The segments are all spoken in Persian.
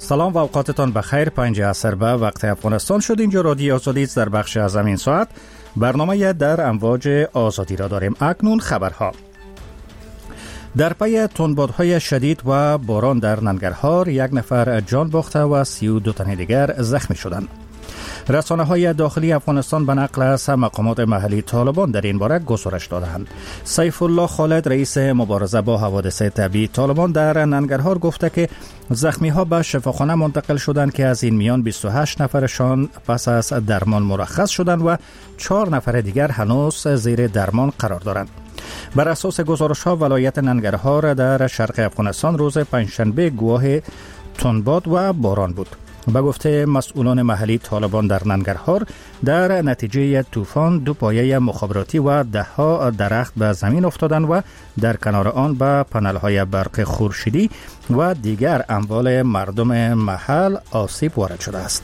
سلام و اوقاتتان بخیر. 5 عصر به وقت افغانستان شد. اینجا رادیو آزادی در بخش از این ساعت برنامه در امواج آزادی را داریم. اکنون خبرها. در پی تندبادهای شدید و باران در ننگرهار 1 نفر جان باخته و 32 تن دیگر زخمی شدند. رسانه‌های داخلی افغانستان به نقل از مقامات محلی طالبان در این باره گزارش دادند. سیف الله خالد رئیس مبارزه با حوادث طبیعی طالبان در ننگرهار گفته که زخمی‌ها به شفاخانه منتقل شدند که از این میان 28 نفرشان پس از درمان مرخص شدند و 4 نفر دیگر هنوز زیر درمان قرار دارند. بر اساس گزارش‌ها ولایت ننگرهار در شرق افغانستان روز پنجشنبه گواه تندباد و باران بود. به گفته مسئولان محلی طالبان در ننگرهار در نتیجه طوفان 2 پایه مخابراتی و 10 درخت به زمین افتادند و در کنار آن به پنل‌های برق خورشیدی و دیگر اموال مردم محل آسیب وارد شده است.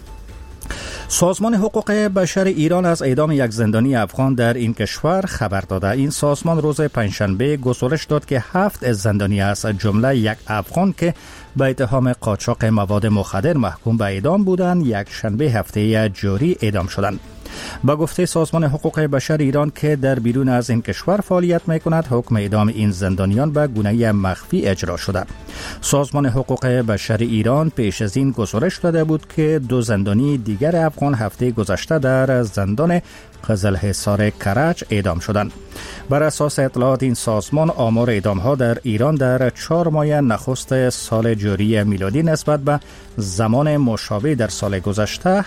سازمان حقوق بشر ایران از اعدام 1 زندانی افغان در این کشور خبر داده. این سازمان روز پنجشنبه گزارش داد که 7 زندانی از جمله 1 افغان که به اتهام قاچاق مواد مخدر محکوم به اعدام بودند، یک شنبه هفته جاری اعدام شدند. با گفته سازمان حقوق بشر ایران که در بیرون از این کشور فعالیت می‌کند، حکم اعدام این زندانیان به گونه مخفی اجرا شده. سازمان حقوق بشر ایران پیش از این گزارش داده بود که 2 زندانی دیگر افغان هفته گذشته در زندان قزلحصار کرج اعدام شدند. بر اساس اطلاعات این سازمان آمار اعدام‌ها در ایران در 4 ماه نخست سال جاری میلادی نسبت به زمان مشابه در سال گذشته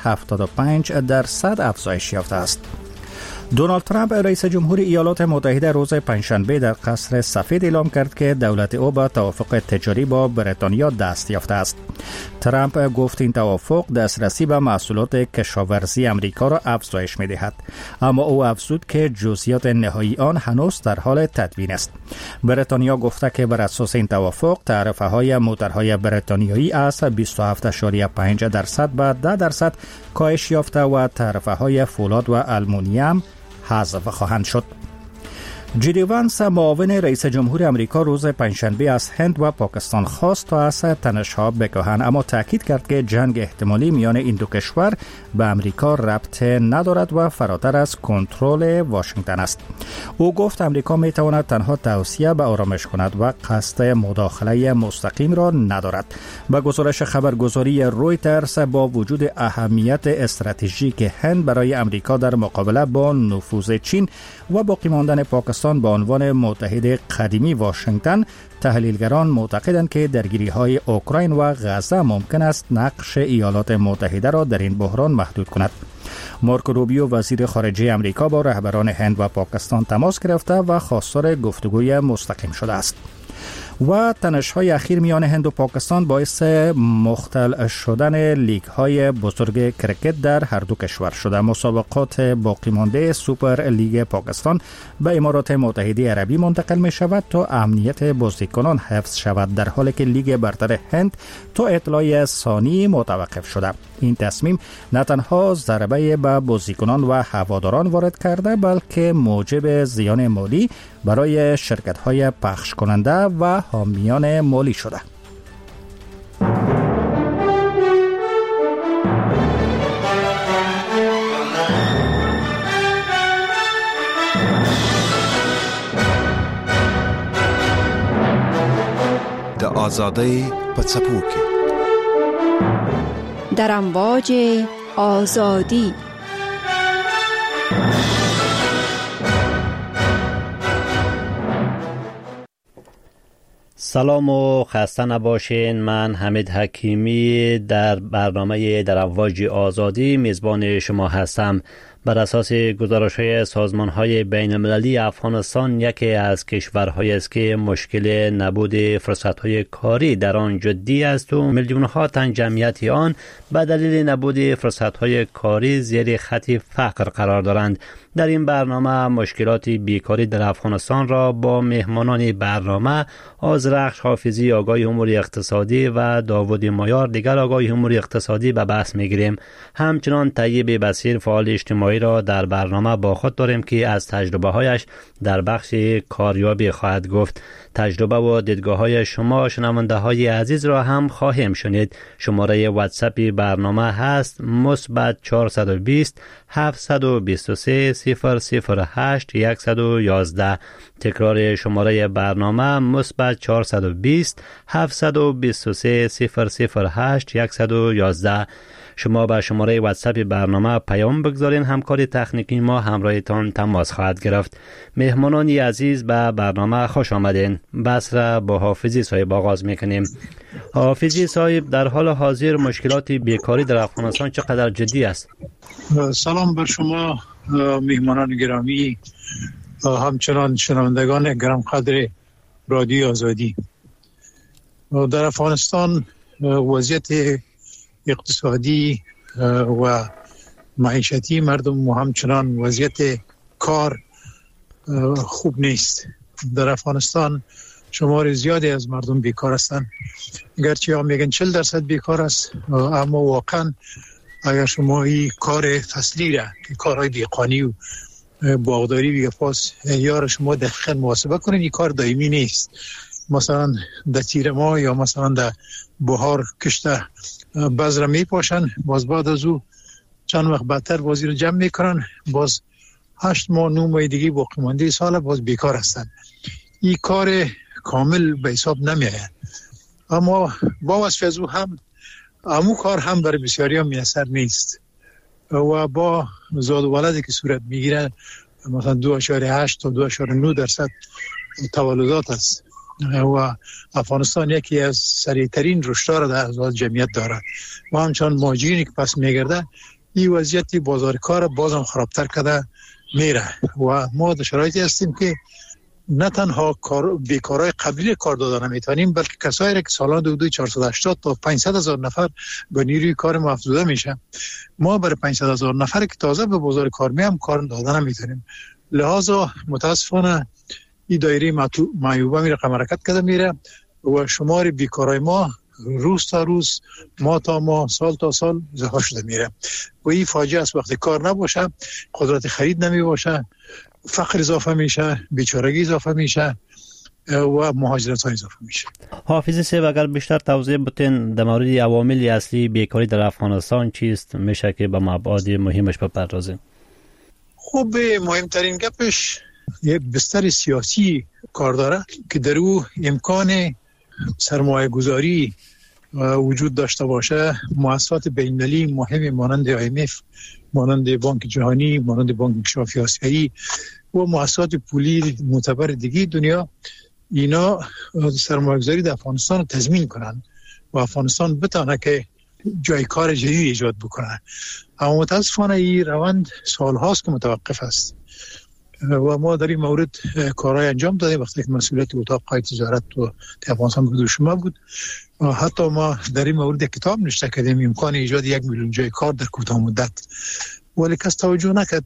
75% افزایش یافته است. دونالد ترامپ رئیس جمهور ایالات متحده روز پنجشنبه در قصر سفید اعلام کرد که دولت او به توافق تجاری با بریتانیا دست یافته است. ترامپ گفت این توافق دسترسی به محصولات کشاورزی امریکا را افزایش می‌دهد، اما او افزود که جزئیات نهایی آن هنوز در حال تدوین است. بریتانیا گفته که بر اساس این توافق تعرفه‌های موتورهای بریتانیایی از 27.5% به 10% کاهش یافته و تعرفه‌های فولاد و آلومینیوم حذف خواهند شد. جی وانس معاون رئیس جمهور امریکا روز پنجشنبه از هند و پاکستان خواست تا از تنش‌ها بکاهند، اما تاکید کرد که جنگ احتمالی میان این 2 کشور به امریکا ربط ندارد و فراتر از کنترل واشنگتن است. او گفت امریکا میتواند تنها توصیه به آرامش کند و قصد مداخله مستقیم را ندارد. به گزارش خبرگزاری رویترز، با وجود اهمیت استراتژیک هند برای امریکا در مقابله با نفوذ چین و باقی ماندن پاکستان به عنوان متحد قدیمی واشنگتن، تحلیلگران معتقدند که درگیری‌های اوکراین و غزه ممکن است نقش ایالات متحده را در این بحران محدود کند. مارکو روبیو وزیر خارجه امریکا با رهبران هند و پاکستان تماس گرفته و خواستار گفتگوی مستقیم شده است. و تنش‌های اخیر میان هند و پاکستان باعث مختل شدن لیگ‌های بزرگ کرکت در هر 2 کشور شده. مسابقات باقی مانده سوپر لیگ پاکستان به امارات متحده عربی منتقل می شود تا امنیت بازیکنان حفظ شود، در حالی که لیگ برتر هند تا اطلاع ثانی متوقف شده. این تصمیم نه تنها ضربه به بازیکنان و هواداران وارد کرده، بلکه موجب زیان مالی برای شرکت‌های پخش کننده و حامیان مالی شده. د آزادی په څپو کې در امواج آزادی. سلام و خسته نباشین. من حمید حکیمی در برنامه در امواج آزادی میزبان شما هستم. بر اساس گزارش‌های سازمان‌های بین‌المللی، افغانستان یکی از کشورهایی است که مشکل نبود فرصت‌های کاری در آن جدی است و میلیون‌ها تن جمعیت آن به دلیل نبود فرصت‌های کاری زیر خط فقر قرار دارند. در این برنامه مشکلات بیکاری در افغانستان را با مهمانان برنامه آذرخش حافظی آگاه امور اقتصادی و داوود مایار دیگر آگاه امور اقتصادی به بحث میگیریم. همچنان طیب بصیر فعال اجتماعی را در برنامه با خود داریم که از تجربه هایش در بخش کاریابی خواهد گفت. تجربه و دیدگاه های شما شنونده های عزیز را هم خواهیم شنید. شماره واتساپ برنامه هست +420 723 008 111. تکرار شماره برنامه +420 723 008 111. شما به شماره واتساپ برنامه پیام بگذارین، همکار تکنیکی ما همراهتان تماس خواهد گرفت. مهمانانی عزیز به برنامه خوش آمدین. بحث را با حافظی صاحب آغاز میکنیم. حافظی صاحب، در حال حاضر مشکلات بیکاری در افغانستان چقدر جدی است؟ سلام بر شما مهمانان گرامی، همچنان شنوندگان گرم قدر رادیو آزادی. در افغانستان وضعیت اقتصادی و معیشتی مردم و همچنان وضعیت کار خوب نیست. در افغانستان شمار زیادی از مردم بیکار هستند. گرچه ها میگن 40% بیکار است، اما واقعا اگر شما این کار فصلی را که کارهای دیقانی و باغداری بیگه پاس یا شما دقیقا محاسبه کنید، این کار دائمی نیست. مثلا در تیر ماه یا مثلا در بهار کشته بذر می پاشن، باز بعد از او چند وقت بعدتر بازی رو جمع میکنن، باز 8 ماه 9 ماه دیگه باقی مانده سال باز بیکار هستن. این کار کامل به حساب نمیاد. اما با وصف از او هم امو کار هم برای بسیاری ها میسر نیست و با زاد و ولدی که صورت میگیره مثلا 2.8 تا 2.9% تولدات است و افغانستان یکی از سریعترین رشدها را در جمعیت دارد و همچنان مهاجرینی که پس میگرده این وضعیتی بازار کار بازم خرابتر کرده میره و ما در شرایطی هستیم که نه تنها بیکارای قبلی کار دادن نمیتونیم، بلکه کسایی را که سالانه حدود 480 تا 500,000 نفر به نیروی کار ما افزوده میشه، ما برای 500,000 نفر که تازه به بازار کار میام کار دادن نمیتونیم. لذا متاسفانه این دایره معیوبه میره رقم حرکت کرده میره و شمار بیکارای ما روز تا روز، ماه تا ماه، سال تا سال زیاد شده میره و این فاجعه است. وقتی کار نباشه، قدرت خرید نمی باشه، فقر اضافه میشه، بیچارگی اضافه میشه و مهاجرت ها اضافه میشه. حافظی صاحب، اگر بیشتر توضیح بدین در مورد عوامل اصلی بیکاری در افغانستان چیست، میشه که به مبعد مهمش بپردازیم؟ خب مهمترین گپش یک بستر سیاسی کار داره که در او امکان سرمایه گذاری وجود داشته باشه. مؤسسات بین‌المللی مهم مانند IMF، مانند بانک جهانی، مانند بانک انکشافی آسیایی و مؤسسات پولی معتبر دیگه دنیا، اینا سرمایه‌گذاری در افغانستان رو تضمین کنن و افغانستان بتونه که جای کار جدید ایجاد بکنه. اما متاسفانه این روند سال‌هاست که متوقف است و ما در این مورد کارهای انجام دادیم. وقتی که مسئولیت اتاق قای تجارت تو افغانستان بود شما بود، حتی ما در این مورد کتاب نوشته کردیم امکان ایجاد 1 میلیون جای کار در کوتاه مدت، ولی کس توجه نکرد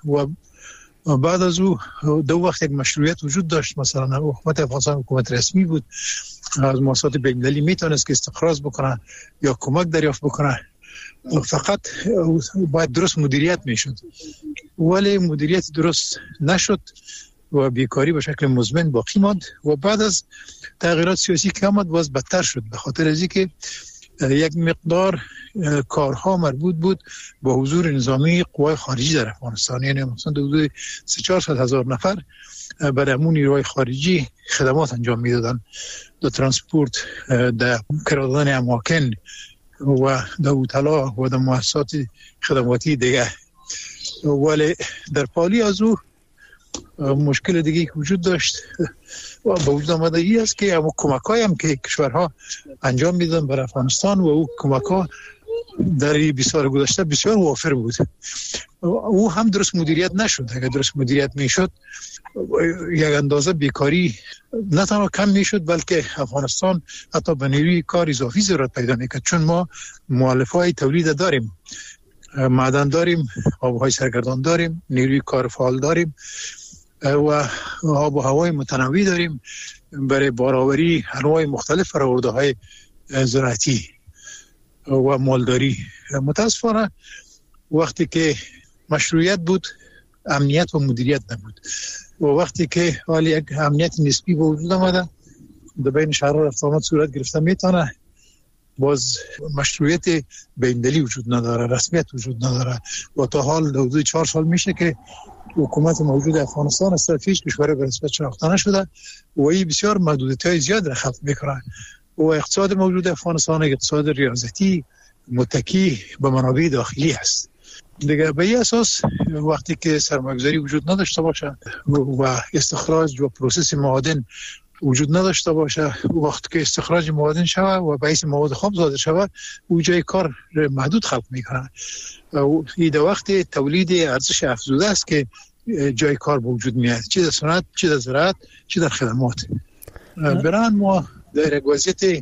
و بعد از او دو وقت یک مشروعیت وجود داشت. مثلا حکومت افغانستان حکومت رسمی بود، از مؤسسات بین‌المللی میتونست که استقراض بکنه یا کمک دریافت بکنه، فقط باید درست مدیریت میشد، ولی مدیریت درست نشد و بیکاری به شکل مزمن باقی ماند و بعد از تغییرات سیاسی که آمد باز بدتر شد، به خاطر از اینکه یک مقدار کارها مربوط بود با حضور نظامی قوای خارجی در افغانستان. یعنی مثلا حدود 300-400 هزار نفر برای امون نیروهای خارجی خدمات انجام میدادن، در ترانسپورت، در کرا دادن اماکن و در اوتلا و در مؤسسات خدماتی دیگه. ولی در پالی از او مشکل دیگه که وجود داشت و به وجود آمده ای است که اما کمک‌هایی هم که کشورها انجام میدن برای افغانستان و او کمک‌ها در 20 سال گذشته بسیار وافر بود. او هم درست مدیریت نشد. اگر درست مدیریت میشد یک اندازه بیکاری نه تنها کم میشد، بلکه افغانستان حتی به نیروی کار اضافی ضرورت پیدا میکرد، چون ما مؤلفه‌های تولید داریم. معدن داریم، آبهای سرگردان داریم، نیروی کار فعال داریم و آب و هوای متنوع داریم برای بارآوری انواع مختلف فرآورده‌های زراعتی و مالداری. متاسفانه وقتی که مشروعیت بود امنیت و مدیریت نبود و وقتی که حالی یک امنیت نسبی به وجود آمده در بین شهرها رفت آمد صورت گرفته میتونه، باز مشروعیت بیندلی وجود نداره، رسمیت وجود نداره و تا حال حدود 4 سال میشه که حکومت موجود افغانستان از طرف هیچ کشوری به رسمیت شناخته نشده و این بسیار محدودیت‌های زیاد را خلق میکنه و اقتصاد موجود افغانستان اقتصاد ریاضتی متکی به منابع داخلی است. دیگه به این اساس وقتی که سرمایه‌گذاری وجود نداشته باشه و استخراج و پروسس معادن وجود نداشته باشه، وقتی که استخراج معادن شوه و باعث مواد خام صادر شوه او جای کار محدود خلق میکنه. این در وقت تولید ارزش افزوده است که جای کار به وجود میاد، چه در صنعت، چه در زراعت، چه در خدمات. برای ما در یک وضعیت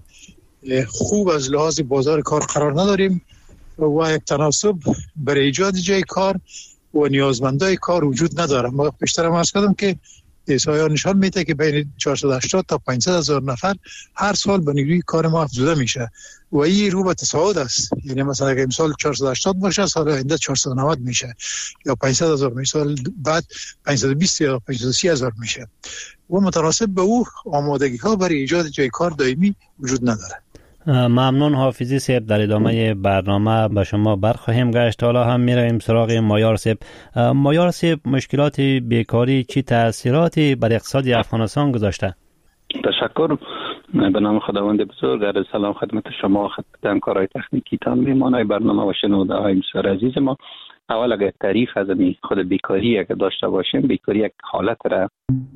خوب از لحاظ بازار کار قرار نداریم و یک تناسب برای ایجاد جای کار و نیازمندای کار وجود نداره. ما بیشتر عرض کردم که احصایه‌ها نشان میده که بین 480 تا 500 هزار نفر هر سال به نیروی کار ما افزوده میشه و این رو به تصاعد است. یعنی مثلا اگه امسال 480 باشه سال آینده 490 میشه یا 500 هزار میشه، سال بعد 520 یا 530 هزار میشه و متناسب به او آمادگی ها برای ایجاد جای کار دائمی وجود نداره. ممنون حافظی صاحب. در ادامه برنامه به شما برخواهیم گشت. حالا هم میرویم سراغ مایار صاحب. مایار صاحب، مشکلات بیکاری چی تأثیراتی بر اقتصاد افغانستان گذاشته؟ تشکر. به نام خداوند بزرگ. عرض سلام خدمت شما، خدمت همکارای تکنیکی تان، میهمانای برنامه و شنونده‌های بسیار عزیز ما. اول اگر تعریف از خود بیکاری اگر داشته باشیم، بیکاری یک حالت را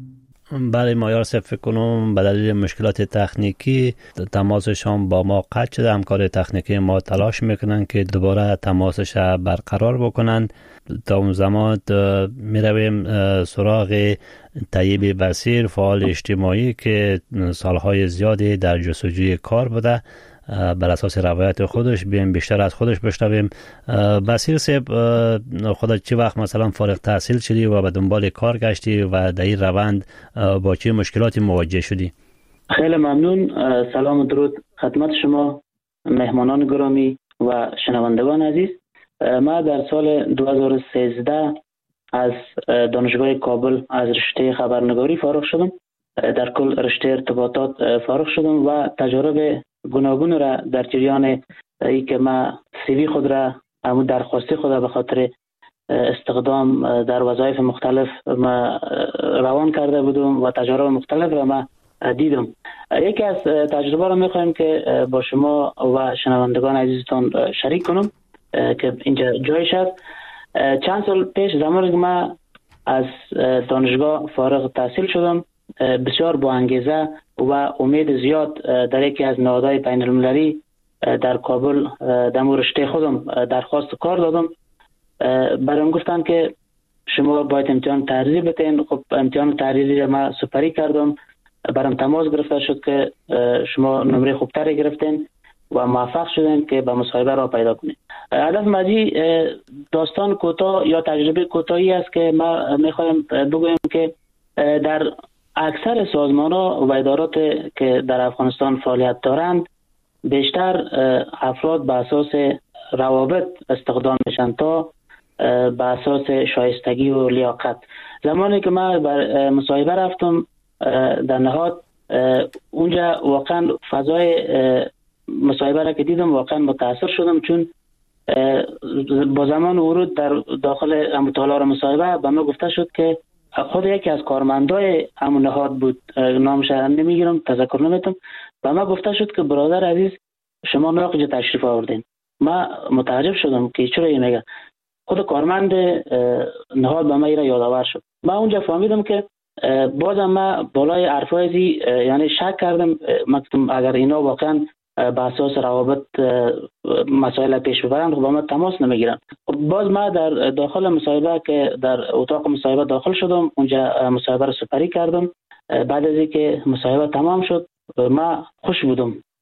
برای مایار صاحب فکر کنم به دلیل مشکلات تکنیکی تماسشان با ما قطع شده. همکار تکنیکی ما تلاش میکنن که دوباره تماسش برقرار بکنن. تا اون زمان میرویم سراغ طیب بصیر، فعال اجتماعی که سالهای زیادی در جستجوی کار بوده. بر اساس روایت خودش بیایم بیشتر از خودش بشنویم. بصیر صاحب، خودت چه وقت مثلا فارغ التحصیل شدی و به دنبال کار گشتی و در این روند با چه مشکلاتی مواجه شدی؟ خیلی ممنون. سلام و درود خدمت شما مهمانان گرامی و شنوندگان عزیز. من در سال 2013 از دانشگاه کابل از رشته خبرنگاری فارغ شدم. در کل رشته ارتباطات فارغ شدم و تجارب گوناگون را در جریان ای که ما سیوی خود را درخواستی خود را به خاطر استخدام در وظایف مختلف ما روان کرده بودم و تجارب مختلف را ما دیدم. یکی از تجربه را میخوایم که با شما و شنوندگان عزیزتان شریک کنم که اینجا جایش است. چند سال پیش زمانی که ما از دانشگاه فارغ تحصیل شدم، بسیار با انگیزه و امید زیاد در یکی از نهادهای بین المللی در کابل در رشته خودم درخواست کار دادم. برام گفتن که شما باید امتحان تحریری بتین. خب امتحان تحریری ما سپری کردم. برام تماس گرفته شد که شما نمره خوبتری گرفتین و موفق شدین که به مصاحبه را پیدا کنید. هدف مجی داستان کوتاه یا تجربه کوتاهی است که ما میخوایم بگویم که در اکثر سازمان‌ها و ادارات که در افغانستان فعالیت دارند بیشتر افراد به اساس روابط استخدام میشن تا به اساس شایستگی و لیاقت. زمانی که من بر مصاحبه رفتم در نهاد، اونجا واقعا فضای مصاحبه را که دیدم واقعا متاثر شدم، چون با زمان ورود در داخل مطالعه مصاحبه به من گفته شد که خود یکی از کارمندای همون نهاد بود، نامش را نمیگیرم، تذکر نمیتونم، به من گفته شد که برادر عزیز شما ناقجه تشریف آوردین. من متعجب شدم که چرا این میگه. خود کارمند نهاد به من را یادآور شد. من اونجا فهمیدم که بازم من بالای حرفایزی یعنی شک کردم مکتوم اگر اینا واقعا به اساس روابط مسائل پیش ببرند با ما تماس نمیگیرن. باز ما در داخل مصاحبه که در اتاق مصاحبه داخل شدم، اونجا مصاحبه رو سپری کردم. بعد از اینکه مصاحبه تمام شد ما خوش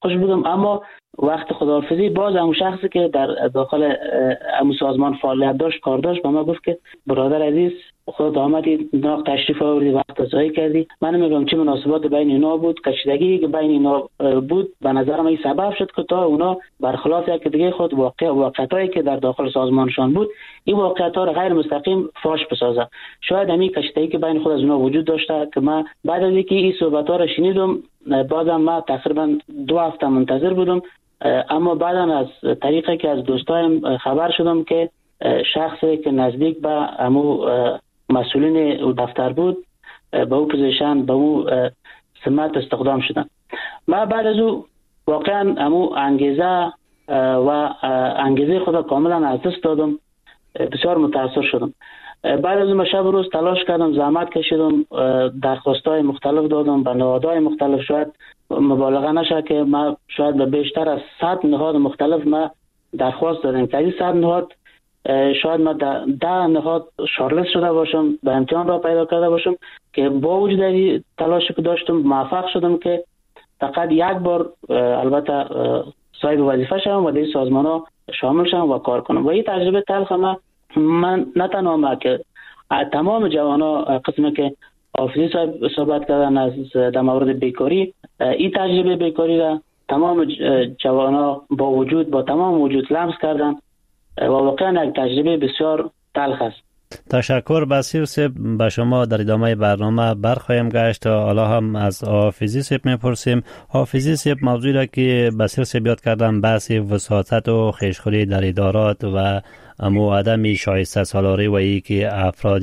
خوش بودم، اما وقت خداحافظی باز همون شخصی که در داخل همون سازمان فعالیت داشت کار داشت به ما گفت که برادر عزیز خودت آمدی ناق تشریف آوردی وقت ضایع کردی. من نمیگم چه مناسبات بین اینا بود، کشیدگی که بین اینا بود به نظر من این سبب شد که تا اونا برخلاف یک دیگه خود واقعیتایی که در داخل سازمانشان بود این واقعیت‌ها را غیر مستقیم فاش بسازه. شاید همین کشیدگی که بین خود از اونا وجود داشته که من بعد از اینکه این صحبت‌ها را شنیدم بازم من تقریبا 2 هفته منتظر بودم، اما بعدا از طریقی که از دوستایم خبر شدم که شخصی که نزدیک به همو مسئولین دفتر بود به او پوزیشن به او سمت استخدام شدن. من بعد از او واقعا همو انگیزه و انگیزه خود کاملا از دست دادم، بسیار متاثر شدم. بعد از اون شب روز تلاش کردم، زحمت کشیدم، درخواست‌های مختلف دادم به نهادهای مختلف. شاید مبالغه نشه که ما شاید به بیشتر از 100 نهاد مختلف ما درخواست دادیم که این 100 نهاد شاید ما 10 نهاد شارلست شده باشم، به امتحان را پیدا کرده باشم که با وجود تلاشی که داشتم موفق شدم که فقط یک بار البته صاحب وظیفه شدم و در سازمان ها شامل شدم و کار کنم. و این تجربه تلخ من نه تنها که تمام جوانا قسمی که حافظی صاحب صحبت کردن از در مورد بیکاری، این تجربه بیکاری را تمام جوانا با تمام وجود لمس کردن و واقعا یک تجربه بسیار تلخ است. تشکر بصیر صاحب. به شما در ادامه برنامه برخواهیم گشت تا حالا هم از حافظی صاحب میپرسیم. حافظی صاحب موضوعی را که بصیر صاحب یاد کردن بحث وساطت و خویشخوری در ادارات و عدم شایسته سالاری و ای که افراد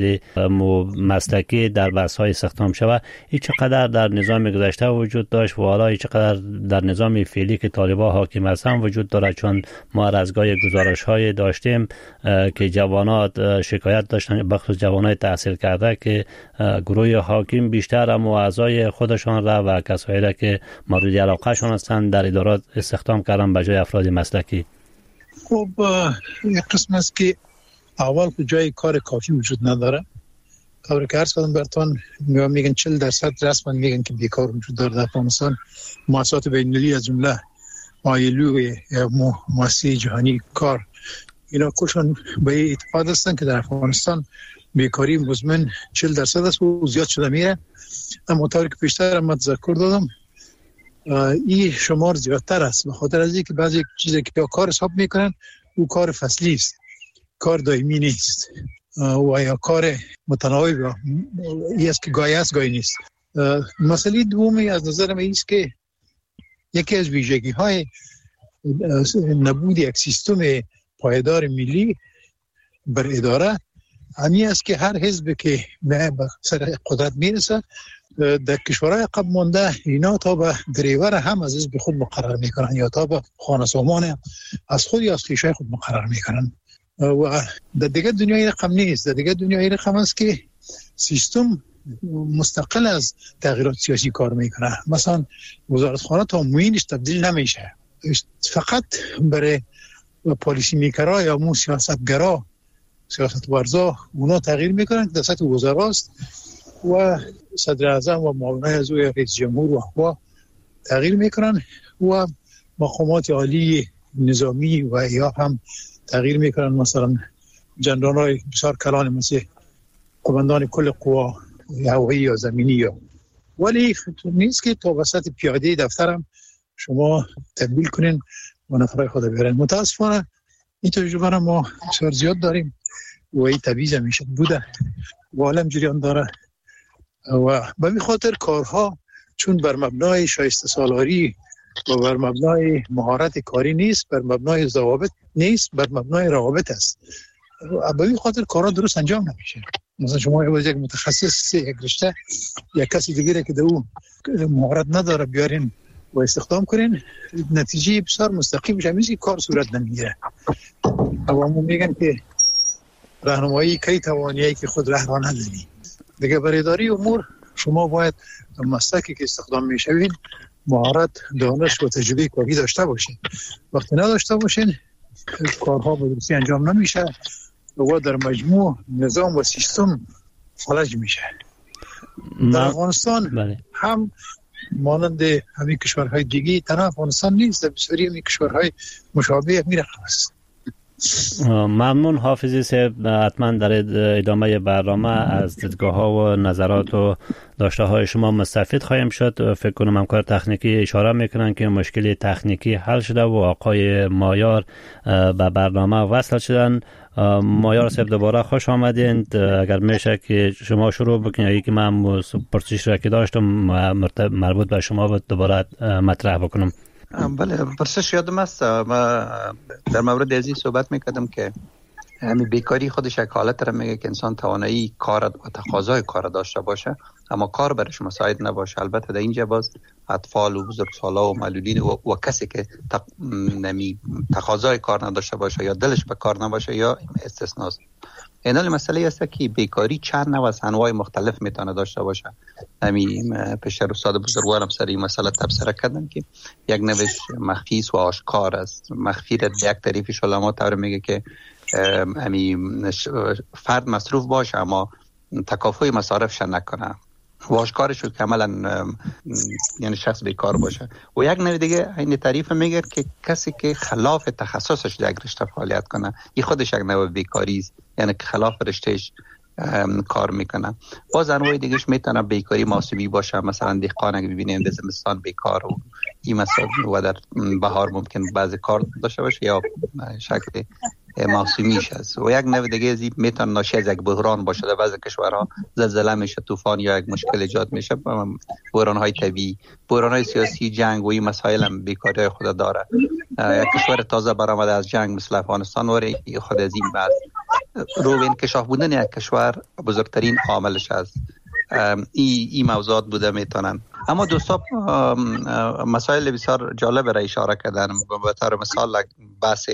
مسلکی در بحث‌های استخدام شود، این چقدر در نظام گذشته وجود داشت و حالا چقدر در نظام فعلی که طالبان حاکم هستند وجود دارد، چون ما رزگاه گزارش‌های داشتیم که جوانات شکایت داشتن، بخصوص جوانای تحصیل کرده که گروه حاکم بیشتر اعضای خودشان را و کسایی را که مورد علاقه شان هستند در ادارات استخدام کردن به جای افراد مسلکی. خب یک قسم است که اول که جای کار کافی وجود نداره. طور که عرض کردم براتون میگن 40% رسما میگن که بیکار وجود داره در افغانستان. مؤسسات بین‌المللی از جمله ILO یا مؤسسه جهانی کار اینا کلشون به اتفاق هستن که در افغانستان بیکاری مزمن 40% است و زیاد شده میره. اما طور که پیشتر هم تذکر دادم این شمار زیادتر است، به خاطر از اینکه بعضی چیزی که کار حساب میکنن او کار فصلی است، کار دائمی نیست و یا کار متناوب است که گاهی است گاهی نیست. مسئله دومی از نظر من است که یکی از ویژگی های نبود یک سیستم پایدار ملی بر اداره همین است که هر حزب که به سر قدرت میرسه در کشورهای قبل مانده اینا تا به دریور هم از حزب خود مقرر میکنن یا تا به خانه سامان از خود یا از خویشای خود مقرر میکنن. و در دیگه دنیای رقم نیست. در دیگه دنیای رقم است که سیستم مستقل از تغییرات سیاسی کار میکنه. مثلا وزارتخانه تا معینش تبدیل نمیشه، فقط برای پالیسی میکرا یا مو سیاستگرا سیاست ورزا اونا تغییر میکنن که در سطح وزراست و صدر اعظم و معاونای از او رئیس جمهور و تغییر میکنن و مقامات عالی نظامی و یا هم تغییر میکنن، مثلا جنرالای بسیار کلان مثل قماندان کل قوا هوایی یا زمینی یا. ولی نیست که تا وسط پیاده دفترم شما تبدیل کنین و نفرای خود بیارن. متاسفانه این تجربه را ما بسیار زیاد داریم و این تبعیض همیشه بوده و عالم جریان داره و به این خاطر کارها چون بر مبنای شایسته سالاری و بر مبنای مهارت کاری نیست، بر مبنای ضوابط نیست، بر مبنای روابط است. به این خاطر کارها درست انجام نمیشه. مثلا شما یک متخصص یک رشته یک کسی دیگه که او مهارت نداره بیارین و استخدام کنین، نتیجه بسیار مستقیم میشه که کار صورت نمیگیره. عوامو میگن که راهنمایی کی توانایی که خود راه را نداری. دیگه برای اداری امور شما باید مسلکی که استخدام میشوین مهارت، دانش و تجربه کاری داشته باشین. وقتی نداشته باشین کارها به درستی انجام نمیشه و در مجموع نظام و سیستم فلج میشه. در افغانستان هم مانند همین کشورهای دیگه تنها افغانستان نیست، در بسیاری همین کشورهای مشابه می رقم است. ممنون حافظی صاحب. حتما در ادامه برنامه از دیدگاه ها و نظرات و داشته های شما مستفید خواهیم شد. فکر کنم همکار تکنیکی اشاره میکنن که مشکل تکنیکی حل شده و آقای مایار به برنامه وصل شدن. مایار صاحب دوباره خوش آمدین. اگر میشه که شما شروع بکنید، یکی من پرسش را که داشتم مربوط به شما بود دوباره مطرح بکنم. بله، پرسش یادم است. ما در مورد ازی صحبت میکردم که همین بیکاری خودش یک حالت را میگه که انسان توانایی کار و تقاضای کار داشته باشه اما کار برش مساعد نباشه. البته در اینجا باز اطفال و بزرگسالا و معلولین و کسی که تقاضای کار نداشته باشه یا دلش به کار نباشه یا استثناست. این مسئله است که بیکاری چند نوع از انواع مختلف میتونه داشته باشه. همین پیشتر استاد بزرگوارم سر این مسئله تبصره کردن که یک نوش مخفی است و آشکار است. مخفی را یک تعریفش علما طور میگه که همین فرد مصروف باشه اما تکافؤ مصارفش نکنه. و آشکارش که عملا یعنی شخص بیکار باشه. و یک نوع دیگه این تعریف میگه که کسی که خلاف تخصصش در رشته فعالیت کنه، این خودش یک نوع بیکاری است، یعنی که خلاف رشتهش کار میکنه. باز انواع دیگهش میتونه بیکاری موسمی باشه، مثلا دهقان که ببینیم در زمستان بیکار و این مثلا و در بهار ممکن بعضی کار داشته باشه یا شکل موسمیش است. و یک نوع دیگه ازی میتونه ناشی از یک بحران باشه. در بعضی کشورها زلزله میشه، طوفان یا یک مشکل ایجاد میشه، بحران های طبیعی، بحران های سیاسی، جنگ و این مسائل هم بیکاری خود داره. یک کشور تازه برآمده از جنگ مثل افغانستان و خود از این بعد رو به انکشاف بودن یک کشور بزرگترین عاملش است. این موضوعات بوده میتونن. اما دوستا مسائل بسیار جالب را اشاره کردن. به طور مثال بحث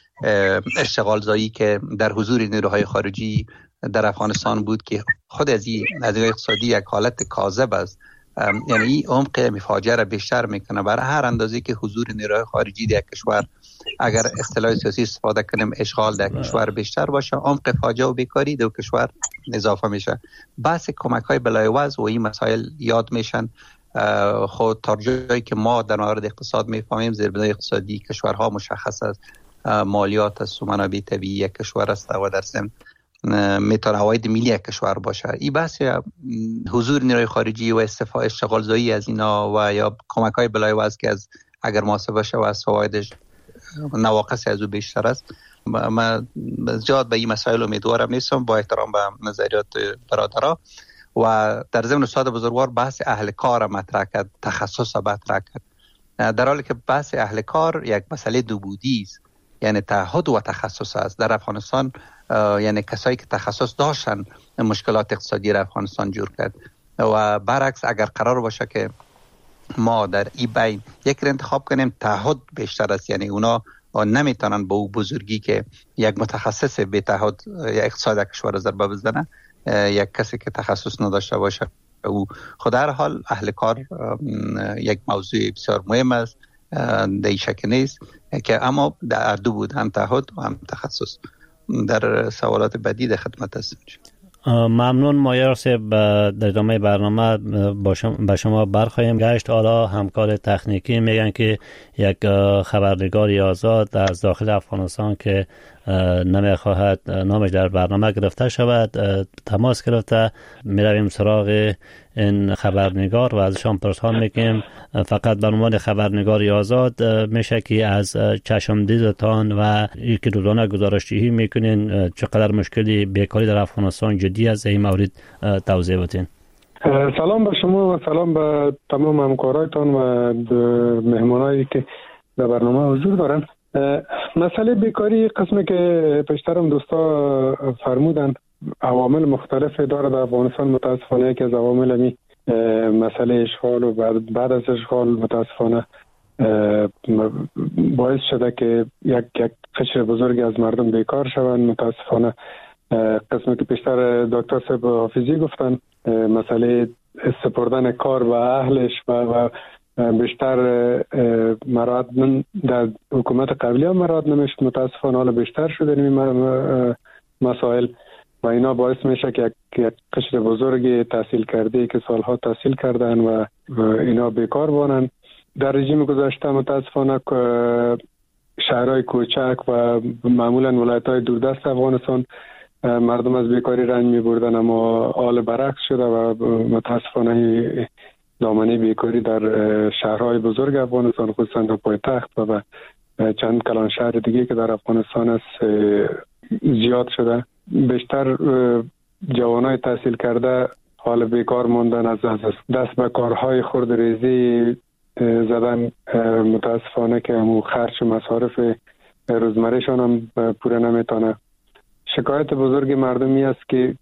اشتغال زایی که در حضور نیروهای خارجی در افغانستان بود که خود از این اقتصادی یک حالت کاذب است. یعنی عمق فاجعه را بیشتر میکنه. برای هر اندازه که حضور نیروهای خارجی در کشور، اگر اصطلاح سیاسی استفاده کنیم، اشغال در کشور بیشتر باشه، عمق فاجعه و بیکاری در کشور اضافه میشه. بحث کمک های بلایوز و این مسائل یاد میشن. خود تا جایی که ما در مورد اقتصاد میفهمیم، زیربنای اقتصادی کشورها مشخص است، مالیات است و منابع طبیعی یک کشور است و در ضمن میتونه عواید ملی یک کشور باشه. این بحث حضور نیروی خارجی و استفاده اشتغال زایی از اینا و یا کمک های بلایوز که از اگر محاسبه شه و از فوایدش نواقص از او بیشتر است، من زیاد به این مسائل امیدوارم نیستم، با احترام به نظریات برادرها. و در ضمن استاد بزرگوار بحث اهل کار مطرح کرد، تخصص مطرح کرد، در حالی که بحث اهل کار یک مسئله دو بودی است، یعنی تعهد و تخصص است. در افغانستان یعنی کسایی که تخصص داشتن مشکلات اقتصادی را افغانستان جور کرد. و برعکس اگر قرار باشه که ما در این بین یک را انتخاب کنیم، تعهد بیشتر است، یعنی اونا نمیتونن با او بزرگی که یک متخصص به تعهد اقتصاد کشور ضربه بزنه، یک کسی که تخصص نداشته باشه. او خود هر حال اهل کار یک موضوع بسیار مهم است، در این شک نیست که اما در دو بود، هم تعهد و هم تخصص. در سوالات بعدی در خدمت هستم. ممنون مایار صاحب. در ادامه برنامه با شما برخواهیم گشت. حالا همکار تکنیکی میگن که یک خبرنگاری آزاد از داخل افغانستان که نمیخواهد نامش در برنامه گرفته شود تماس گرفته. میرویم سراغ این خبرنگار و ازشان پرسان میکنیم. فقط به عنوان خبرنگاری آزاد میشه که از چشمدیدتان و یکی روزانه گزارش‌دهی میکنین چقدر مشکلی بیکاری در افغانستان جدی است، این مورد توضیح بدین. سلام به شما و سلام به تمام همکارایتان و مهمانایی که در برنامه حضور دارن. مسئله بیکاری قسمی که پیشترم دوستا فرمودن عوامل مختلف داره در افغانستان. متاسفانه یکی از عوامل می مسئله اشغال و بعد از اشغال متاسفانه باعث شده که یک قشر بزرگی از مردم بیکار شوند. متاسفانه قسمی که پیشتر دکتر صاحب حافظی گفتن، مسئله سپردن کار به اهلش و بیشتر مراد در حکومت قبلی هم مراد نمیشد. متاسفانه حالا بیشتر شده این مسائل. و اینا باعث میشه که یک قشر بزرگی تحصیل کرده که سالها تحصیل کردن و اینا بیکار بانن. در رژیم گذشته متاسفانه شهرهای کوچک و معمولا ولایت‌های دوردست افغانستان مردم از بیکاری رنج می‌بردن، اما حال برعکس شده و متاسفانه دامنه بیکاری در شهرهای بزرگ افغانستان خصوصا در پایتخت و چند کلان شهر دیگه که در افغانستان است زیاد شده. بیشتر جوانای تحصیل کرده حال بیکار ماندن، از دست به کارهای خرد ریزی زدن. متاسفانه که همون خرج و مصارف روزمرهشان هم پوره نمیتونه. شکایت بزرگ مردمی است که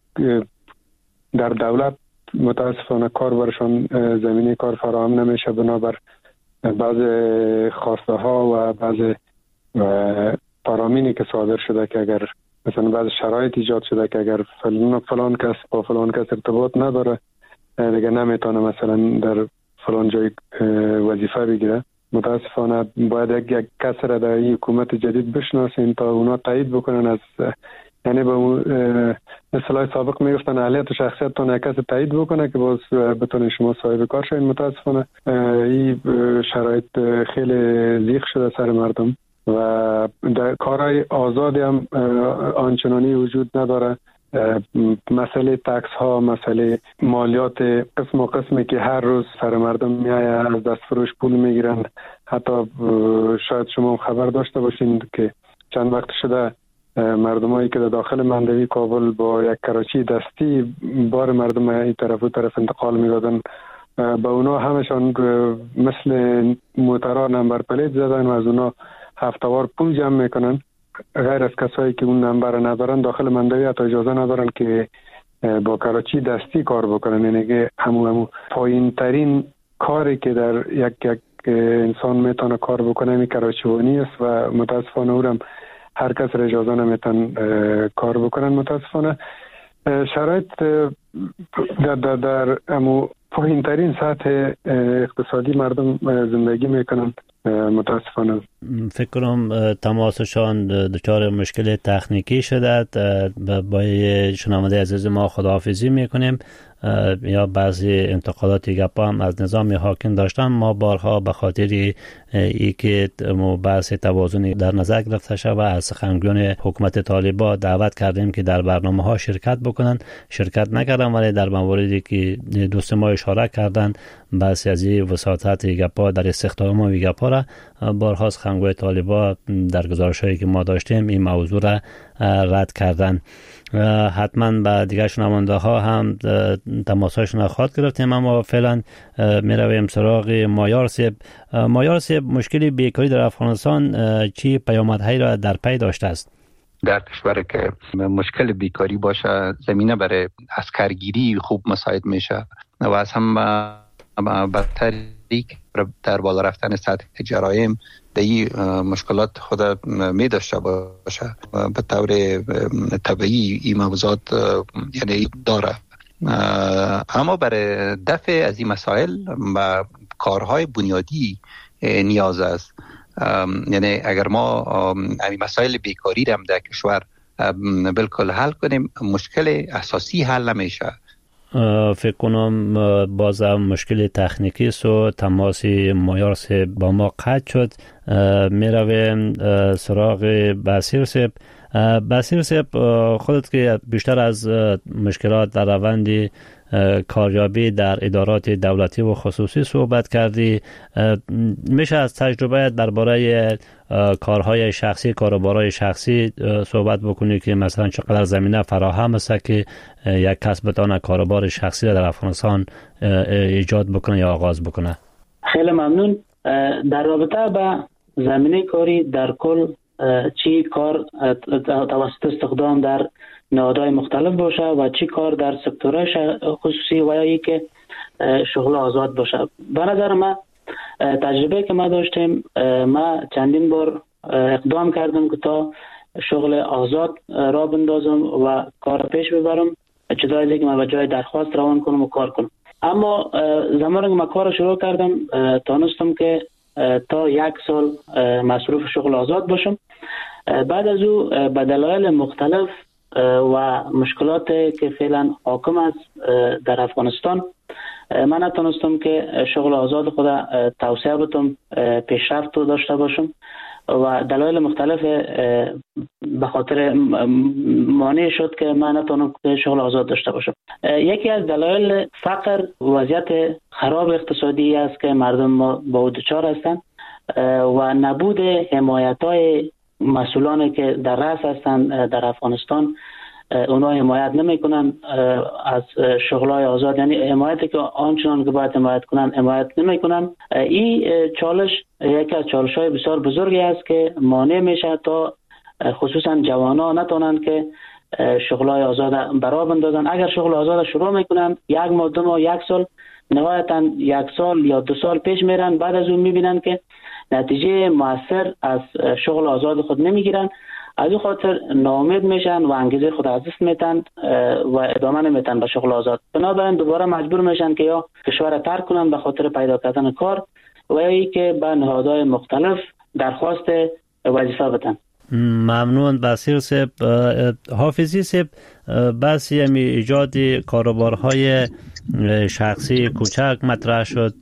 در دولت متاسفانه کار برشان زمینه کار فراهم نمیشه، بنابر بعض خواسته ها و بعض فرامینی که صادر شده که اگر مثلا بعض شرایط ایجاد شده که اگر فلان کس با فلان کس ارتباط نداره دیگه نمیتونه مثلا در فلان جای وظیفه بگیره. متاسفانه باید یک کس را در این حکومت جدید بشناسین تا اونا تایید بکنن، از یعنی به اصطلاح سابق میگفتن اهلیت و شخصیت تا یک کس تایید بکنه که باز بتونین شما صاحب کار شوین. متاسفانه این شرایط خیلی زیغ شده سر مردم و در کارهای آزادی هم آنچنانی وجود نداره. مسئله تکس ها، مسئله مالیات قسم و قسمی که هر روز سر مردم میایه، از دست فروش پول میگیرن. حتی شاید شما خبر داشته باشین که چند وقت شده مردمایی که در داخل مندوی کابل با یک کراچی دستی بار مردم این طرف و طرف انتقال میدادن، به اونا همشان مثل موترها نمبر پلیت زدن و از اونا هفتهوار پول جمع میکنن. غیر از کسایی که اون نمبر ندارن داخل مندوی حتی اجازه ندارن که با کراچی دستی کار بکنن. یعنی که همون پایین ترین کاری که در یک انسان میتونه کار بکنه این کراچیوانی است و متاسفانه اونم هر کس را اجازه نمیتن کار بکنن. متاسفانه شرایط در امو پایین ترین سطح اقتصادی مردم زندگی میکنن. متاسفانه فکر کنم تماسشان دچار مشکل تکنیکی شده. با شنونده عزیز ما خداحافظی میکنیم. یا بعضی انتقادات گپا هم از نظام حاکم داشتن. ما بارها به خاطر ای که بحث توازن در نظر گرفته شد و از سخنگویان حکومت طالبان دعوت کردیم که در برنامه ها شرکت بکنن، شرکت نکردن، ولی در مواردی که دوست ما اشاره کردن بحث از وساطت گپا در استخدام و گپا را بارها سخنگوی طالبان در گزارش‌هایی که ما داشتیم این موضوع را رد کردن. حتما با دیگر شنونده ها هم تماسهاشون خواهد گرفتیم، اما فعلا می رویم سراغ مایار صاحب. مایار صاحب، مشکل بیکاری در افغانستان چی پیامدهایی را در پی داشته است؟ در کشور که مشکل بیکاری باشه زمینه برای عسکرگیری خوب مساعد میشه و از هم بدتری در بالا رفتن سطح جرایم دی مشکلات خود می داشته باشه به طور طبیعی این موضوعات یعنی داره. اما برای دفع از این مسائل و کارهای بنیادی نیاز است. یعنی اگر ما این مسائل بیکاری را در کشور بالکل حل کنیم مشکل اساسی حل نمیشه. فکر کنم بازم مشکل تکنیکی و تماس مایار صاحب با ما قطع شد. می رویم سراغ بصیر صاحب. بصیر صاحب، خودت که بیشتر از مشکلات در روند کاریابی در ادارات دولتی و خصوصی صحبت کردی، میشه از تجربه درباره کارهای شخصی، کاروبارهای شخصی صحبت بکنی که مثلا چقدر زمینه فراهم است که یک کس بتونه کاروبار شخصی در افغانستان ایجاد بکنه یا آغاز بکنه؟ خیلی ممنون. در رابطه با زمینه کاری در کل چی کار توسط استخدام در نهادهای مختلف باشه و چی کار در سکتورهای خصوصی و یا ای که شغل آزاد باشه، به نظر من تجربه که ما داشتیم، ما چندین بار اقدام کردم که تا شغل آزاد را بندازم و کار پیش ببرم، جدای از که من به جای درخواست روان کنم و کار کنم. اما زمانی که من کار شروع کردم تانستم که تا 1 سال مصروف شغل آزاد باشم. بعد از او به دلایل مختلف و مشکلات که فعلا حاکم است در افغانستان، من نتونستم که شغل آزاد خود توسعه بدم، پیشرفت داشته باشم و دلایل مختلف به خاطر مانع شد که من نتونم شغل آزاد داشته باشم. یکی از دلایل فقر، وضعیت خراب اقتصادی است که مردم ما با دچار هستند و نبود حمایت‌های مسئولانی که در رأس هستند در افغانستان. اونا حمایت نمی‌کنن از شغل‌های آزاد، یعنی حمایتی که آنچنان که باید حمایت کنن حمایت نمی‌کنن. این چالش یکی از چالش‌های بسیار بزرگی است که مانع میشه تا خصوصا جوانان نتونن که شغل‌های آزاد برا بندازن. اگر شغل آزاد شروع میکنن، 1 ماه 2 ماه 1 سال، نهایتاً 1 سال یا 2 سال پیش میرن، بعد از اون میبینن که نتیجه مؤثر از شغل آزاد خود نمیگیرن، از این خاطر ناامید میشن و انگیزه خود از دست میتن و ادامه نمیتن به شغل آزاد. بنابراین دوباره مجبور میشن که یا کشور ترک کنن به خاطر پیدا کردن کار و یا ای که به نهادهای مختلف درخواست وظیفه بدن. ممنون بصیر صاحب. حافظی صاحب، بس یمی ایجاد کاروبارهای شخصی کوچک مطرح شد.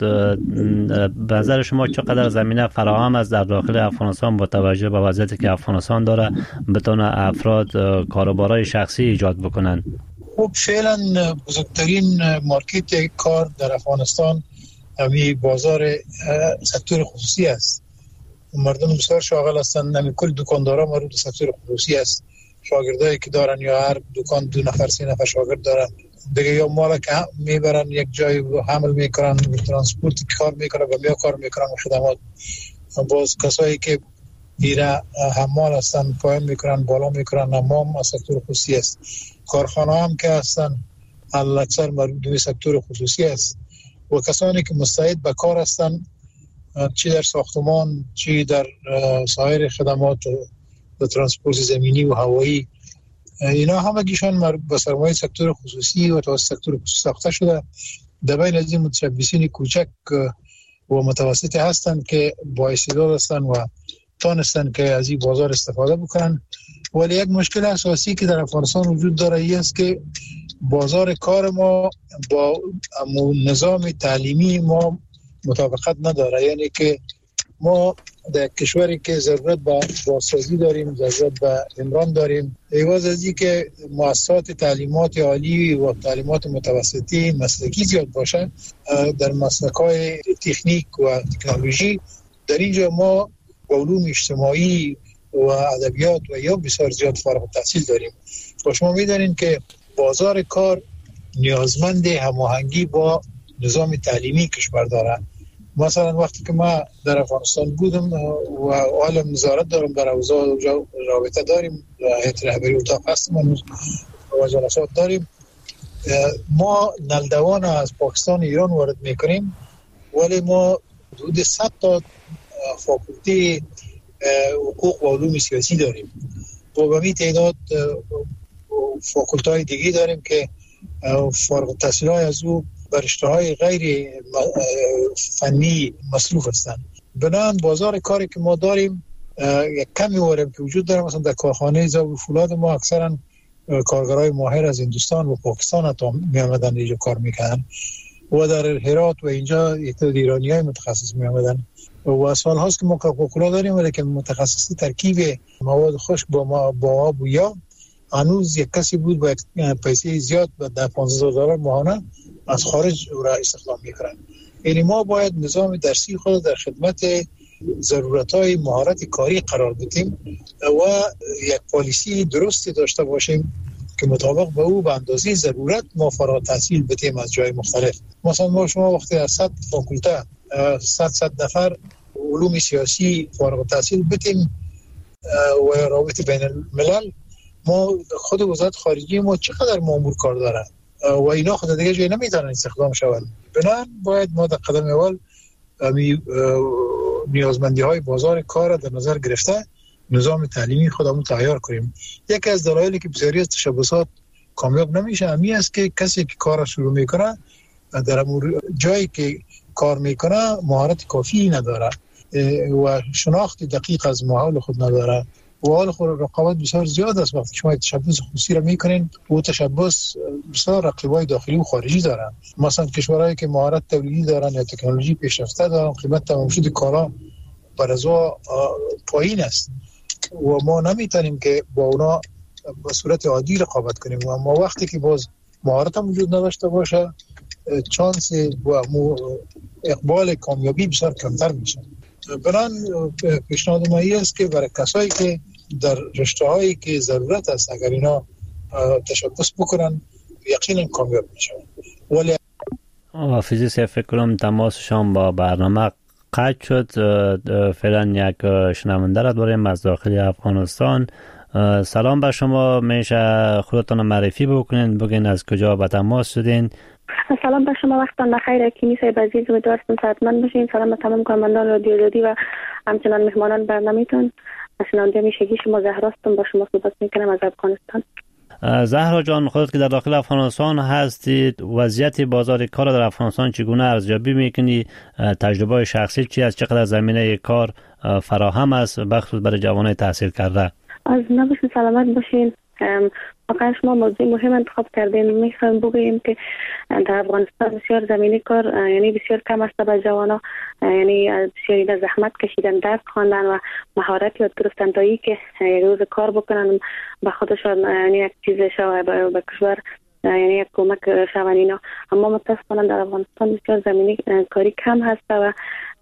به نظر شما چقدر زمینه فراهم است در داخل افغانستان با توجه به وضعیتی که افغانستان داره بتونه افراد کاروبارهای شخصی ایجاد بکنن؟ خب فعلا بزرگترین مارکت کار در افغانستان همین بازار سکتور خصوصی است. مردم بسیار شاغل هستند، همین کل دکاندارا مربوط به سکتور خصوصی است. شاگردایی که دارن یا هر دکان 2 نفر 3 نفر شاگرد دارن دیگه، یا مال که میبرن یک جای حمل میکنن، ترانسپورت کار میکنن و یا کار میکنن و خدمات. باز کسایی که ایره حمال هستن، پایین میکنن بالا میکنن، همام از سکتور خصوصی است. کارخانه هم که هستن اکثر مربوط به سکتور خصوصی است. و کسانی که مستعد به کار هستن، چی در ساختمان چی در سایر خدمات و ترانسپورت زمینی و هوایی، اینا همگیشان به سرمایه سکتور خصوصی و توسط سکتور خصوصی ساخته شده. در بین از این متشبثین کوچک و متوسط هستند که با استعداد هستند و تانستند که از این بازار استفاده بکنن. ولی یک مشکل اساسی که در افغانستان وجود داره این است که بازار کار ما با نظام تعلیمی ما مطابقت نداره. یعنی که ما در کشوری که ضرورت به بازسازی داریم، ضرورت به عمران داریم، عوض از این که مؤسسات تعلیمات عالی و تعلیمات متوسطی مسلکی زیاد باشه، در مسلک‌های تکنیک و تکنولوژی در اینجا ما علوم اجتماعی و ادبیات و یا بسیار زیاد فارغ التحصیل داریم. و شما می‌دانید که بازار کار نیازمند هماهنگی با نظام تعلیمی کشور داره. مثلا وقتی که ما در افغانستان بودم و عالم نظارت دارم در اوضاع رابطه داریم، هیئت رهبری اتاق هستم و جلسات داریم، ما نلدوان از پاکستان ایران وارد میکنیم، ولی ما حدود 100 تا فاکولته حقوق و علوم سیاسی داریم و به این تعداد فاکولته‌های دیگه داریم که فارغ التحصیل‌های از او بر رشته‌های غیر فنی مصروف هستند. بنابراین بازار کاری که ما داریم یک کمی وارم که وجود داره. مثلا در کارخانه ذوب فولاد ما اکثرا کارگرای ماهر از هندوستان و پاکستان حتی می آمدن اینجا کار میکنن و در هرات و اینجا ایرانیای متخصص می آمدن و سال هاست که ما کوکاکولا داریم، ولی که متخصص ترکیب مواد خشک با آب و یا هنوز یک کسی بود با پیسه زیاد در $15,000 ماهانه از خارج را استخدام میکنن. یعنی ما باید نظام درسی خود در خدمت ضرورت‌های مهارت کاری قرار بدیم و یک پالیسی درستی داشته باشیم که مطابق به او به اندازه ضرورت ما فارغ التحصیل بدیم از جای مختلف. مثلا ما شما وقتی از 100 فاکولته 100 نفر علوم سیاسی فارغ التحصیل بدیم و رابطه بین الملل، ما خود وزارت خارجه ما چقدر مامور کار داره و اینا خود دیگه جایی نمیتونن استخدام شون. بنابراین باید ما در قدم اول نیازمندی های بازار کار در نظر گرفته نظام تعلیمی خودمون تیار کنیم. یکی از دلایلی که بسیاری از تشبسات کامیاب نمیشه همین است که کسی که کار شروع میکنه در جایی که کار میکنه مهارت کافی نداره و شناخت دقیق از ماحول خود نداره و حال خود رقابت بسیار زیاد است. وقتی شما تشبث خصوصی را میکنین و تشبث بسیار رقیبای داخلی و خارجی دارن. مثلا کشورهایی که مهارت تولیدی دارن یا تکنولوژی پیشرفته دارن، قیمت تمامشده کالا بر از پایین است و ما نمیتونیم که با اونا به صورت عادی رقابت کنیم. و ما وقتی که باز مهارت هم وجود نداشته باشه، چانس و اقبال کامیابی بسیار کمتر میشه. بنان پیشنهاد ما است که برای کسایی که در رشته‌هایی که ضرورت است اگر اینا تشبث بکنن یقینا کامیاب میشن. ولی حافظی صاحب فکر کنم تماسشان با برنامه قطع شد. فعلا یک شنونده را داریم از داخل افغانستان. سلام بر شما، میشه خودتان معرفی بکنین، بگین از کجا به تماس شدین؟ سلام بر شما، وقتتان بخیر. حکیمی صاحب عزیز، امیدوارم صحتمند باشین. سلام به تمام کارمندان رادیو آزادی و همچنان مهمانان برنامه‌تون. شنونده میشگی شما زهراستم، با شما صحبت میکنم از افغانستان. زهرا جان، خودت که در داخل افغانستان هستید، وضعیت بازار کار در افغانستان چگونه ارزیابی میکنی؟ تجربه شخصی چی است؟ چقدر زمینه کار فراهم است بخصوص برای جوانای تحصیل کرده؟ از نباشین، سلامت باشین. واقعا شما موضوع مهم انتخاب کردین. میخوام بگم که در افغانستان بسیار زمینه کار یعنی بسیار کم است برای جوانا، یعنی بسیار زحمت کشیدن، درس خواندن و مهارت یاد گرفتن تا اینکه یک روز کار بکنن به خودشان، یعنی یک چیز شوه به کشور، یعنی یک کمک شوند اینا. اما متاسفانه در افغانستان بسیار زمینه کاری کم هست و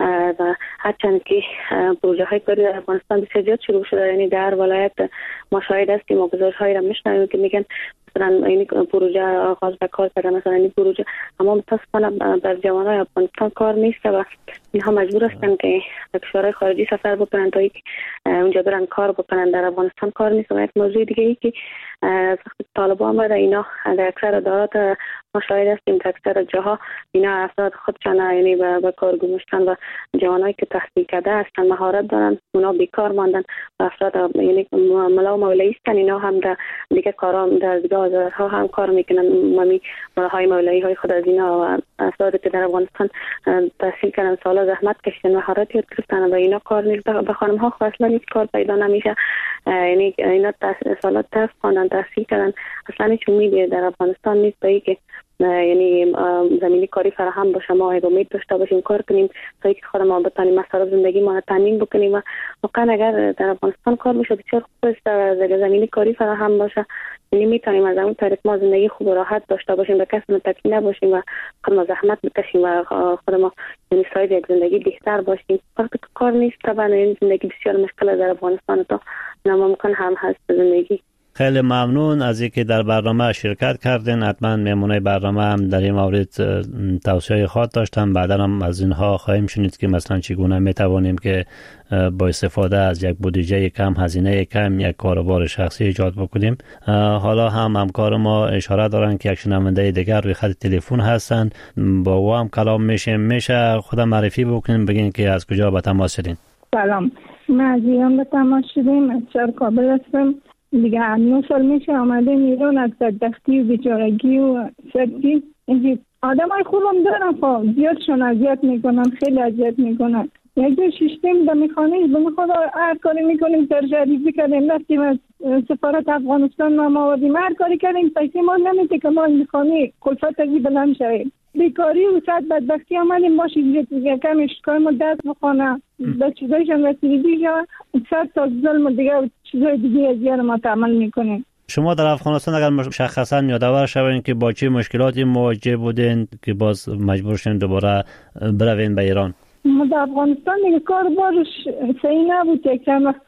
هرچند که پروژه های کاری در افغانستان بسیار زیاد شروع شده، یعنی در ولایت ما شاهد هستیم و گزارش هایی را میشنویم که میگن مثلا این پروژه آغاز به کار کردن، مثلا این پروژه، اما متاسفانه بر جوانای افغانستان کار نیست و اینها مجبور هستن که به کشورهای خارجی سفر بکنن تا اینکه اونجا برن کار بکنن. در افغانستان کار نیست. و یک موضوع دیگه ای که از وقتی طالبان آمده، اینا در اکثر ادارات ما شاهد هستیم در اکثر جاها اینا افراد خودشان یعنی به کار گماشتن و جوانایی که تحصیل کرده هستن، مهارت دارن، اونا بیکار ماندن و افراد یعنی ملا و مولایی هستن، اینا هم در دیگه کارا در دیگه آزادها هم کار میکنن. ممی ملاهای مولایی های خود از اینا و افرادی که در افغانستان تحصیل کردن، سالا زحمت کشیدن، مهارت یاد گرفتن و اینا کار نیست. به خانم ها اصلا هیچ کار پیدا نمیشه. یعنی اینا سالات درس خواندن، تحصیل کردن، اصلا هیچ امیدی در افغانستان نیست تا اینکه یعنی زمینی کاری فراهم باشه. ما امید داشته باشیم کار کنیم تا اینکه خود ما بتونیم مصارف زندگی ما تامین بکنیم. و واقعا اگر در افغانستان کار بشه بسیار خوب است و زمینی کاری فراهم باشه، یعنی میتونیم از اون طریق ما زندگی خوب و راحت داشته باشیم، به کسی متکی نباشیم و خود ما زحمت بکشیم و خود ما یعنی صاحب یک زندگی بهتر باشیم. وقتی کار نیست طبعا این زندگی بسیار مشکل در افغانستان تا ناممکن هم هست زندگی. خیلی ممنون از اینکه در برنامه شرکت کردین. حتما مهمونای برنامه هم در این مورد توصیه خاص داشتن، بعدا هم از اینها خواهیم شنید که مثلا چگونه میتوانیم که با استفاده از یک بودجه کم، هزینه کم، یک کاروبار شخصی ایجاد بکنیم. حالا هم همکار ما اشاره دارن که یک شنونده دیگر روی خط تلفن هستن، با او هم کلام میشه خودم معرفی بکنیم، بگین که از کجا به تماس شدین. سلام، من از ایران به تماس شدیم، از شهر کابل هستم. دیگه 9 سال میشه آمدیم ایران، از بدبختی و بیچارگی و سردی. اینجا آدم های خوبم دارن، خب زیادشون اذیت میکنن، خیلی اذیت میکنن. یک جور شیشتیم به میخانه به خدا هر کاری میکنیم، ترجریزی کردیم، رفتیم از سفارت افغانستان نام آوردیم، هر کاری کردیم، پیسی ما نمیده که ما میخانه کلفت ازی بلند شویم. بیکاری و صد بدبختی آمدیم باشید یکم اشکای ما دست بخونه به چیزایش هم رسیدی جا 100 تا ظلم دیگه و چیزای دیگه از یار ما تعمل میکنیم. شما در افغانستان اگر مشخصا یادآور شوین که با چه مشکلاتی مواجه بودین که باز مجبور شدین دوباره بروین به ایران؟ ما در افغانستان دیگه کار بارش صحیح نبود، یک چند وقت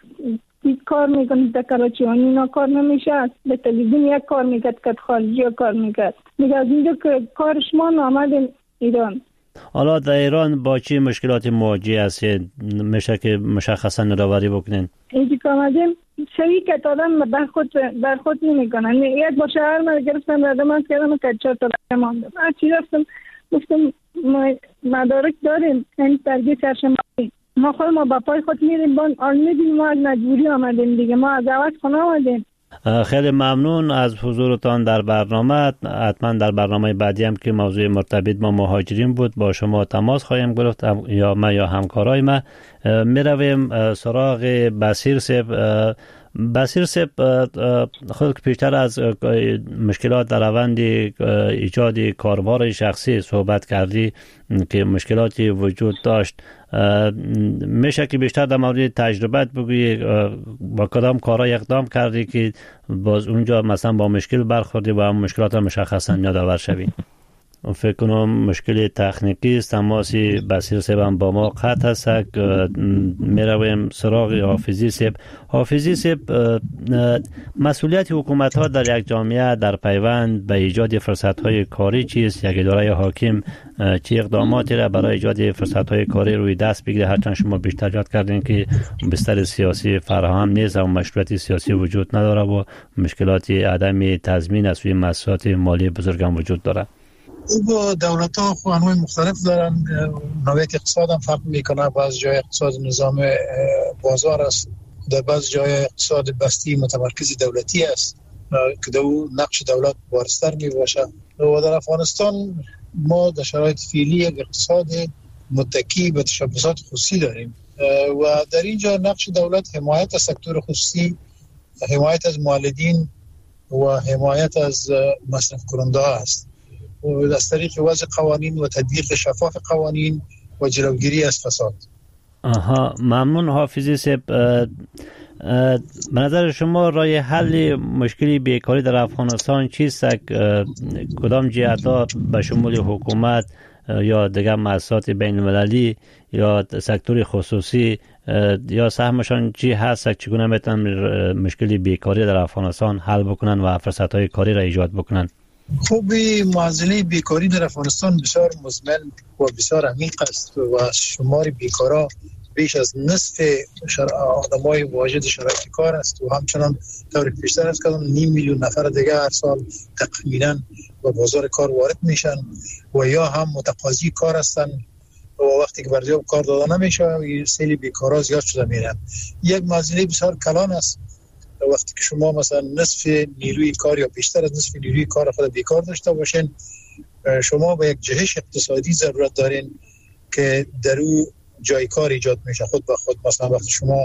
کار میکنید در کراچی و اینا کار نمیشه، به تلویزیون یک کار میکرد که خارجی کار میکرد. دیگه از اینجا که کارش ما آمدیم ایران. حالا در ایران با چه مشکلاتی مواجه هستید؟ میشه که مشخصا یادآوری بکنین؟ اینجا که آمدیم شوی که آدم برخود نمیکنن. یک با شهر من گرفتم ردمت کردم که 4 تا ماندم. هرچی رفتم گفتم ما مدارک داریم، این درگیر چرشمایی ما خود ما با پای خود میریم بان آلمیدیم، ما از مجبوری آمدیم دیگه، ما از عوض خونه آمدیم. خیلی ممنون از حضورتان در برنامه. حتما در برنامه بعدی هم که موضوع مرتبط با مهاجرین بود با شما تماس خواهیم گرفت، یا ما یا همکارای ما. می رویم سراغ بصیر صاحب. بصیر صاحب، خود پیشتر از مشکلات در روند ایجاد کاروبار شخصی صحبت کردی که مشکلاتی وجود داشت. میشه که بیشتر در مورد تجربت بگویی، با کدام کارا اقدام کردی که باز اونجا مثلا با مشکل برخوردی و مشکلات مشخصا یادآور شوی؟ فکر کنم مشکل تکنیکی است. تماسی بصیر صاحب با ما قطع است. میرویم سراغ حافظی صاحب. حافظی صاحب، مسئولیت حکومت ها در یک جامعه در پیوند به ایجاد فرصت های کاری چیست؟ یک اداره حاکم چه اقداماتی را برای ایجاد فرصت های کاری روی دست بگیره؟ هرچند شما بیشتر یاد کردین که بستر سیاسی فراهم نیست و مشروعیت سیاسی وجود نداره و مشکلات عدم تضمین از سوی مؤسسات مالی بزرگ هم وجود داره. با دولت ها انواع مختلف دارن. نوعیت اقتصاد هم فرق میکنه. بعض جای اقتصاد نظام بازار است، در بعض جای اقتصاد بستی متمرکز دولتی است که در نقش دولت بارزتر می باشه. و در افغانستان ما در شرایط فعلی یک اقتصاد متکی به تشبثات خصوصی داریم و در اینجا نقش دولت حمایت از سکتور خصوصی، حمایت از مولدین و حمایت از مصرف کننده است و از طریق وضع قوانین و تطبیق شفاف قوانین و جلوگیری از فساد. ممنون حافظی صاحب. به نظر شما راه حل مشکلی بیکاری در افغانستان چیست؟ کدام جهت‌ها به شمول حکومت یا دیگر مؤسسات بین المللی یا سکتور خصوصی یا سهمشان چی هست؟ چگونه میتونن مشکلی بیکاری در افغانستان حل بکنن و فرصت‌های کاری را ایجاد بکنن؟ خوبی معضله بیکاری در افغانستان بسیار مزمن و بسیار عمیق است و شمار بیکارا بیش از نصف آدمای واجد شرایط کار است و همچنان طور پیشتر است که 9 میلیون نفر دیگه هر سال تقریباً به بازار کار وارد میشن و یا هم متقاضی کار هستن و وقتی که برجام کار داده نمیشه سیل بیکارا زیاد شده میرن. یک معضله بسیار کلان است. وقتی که شما مثلا نصف نیروی کار یا بیشتر از نصف نیروی کار خود بیکار داشته باشین، شما به یک جهش اقتصادی ضرورت دارین که در او جای کار ایجاد میشه خود به خود. مثلا وقتی شما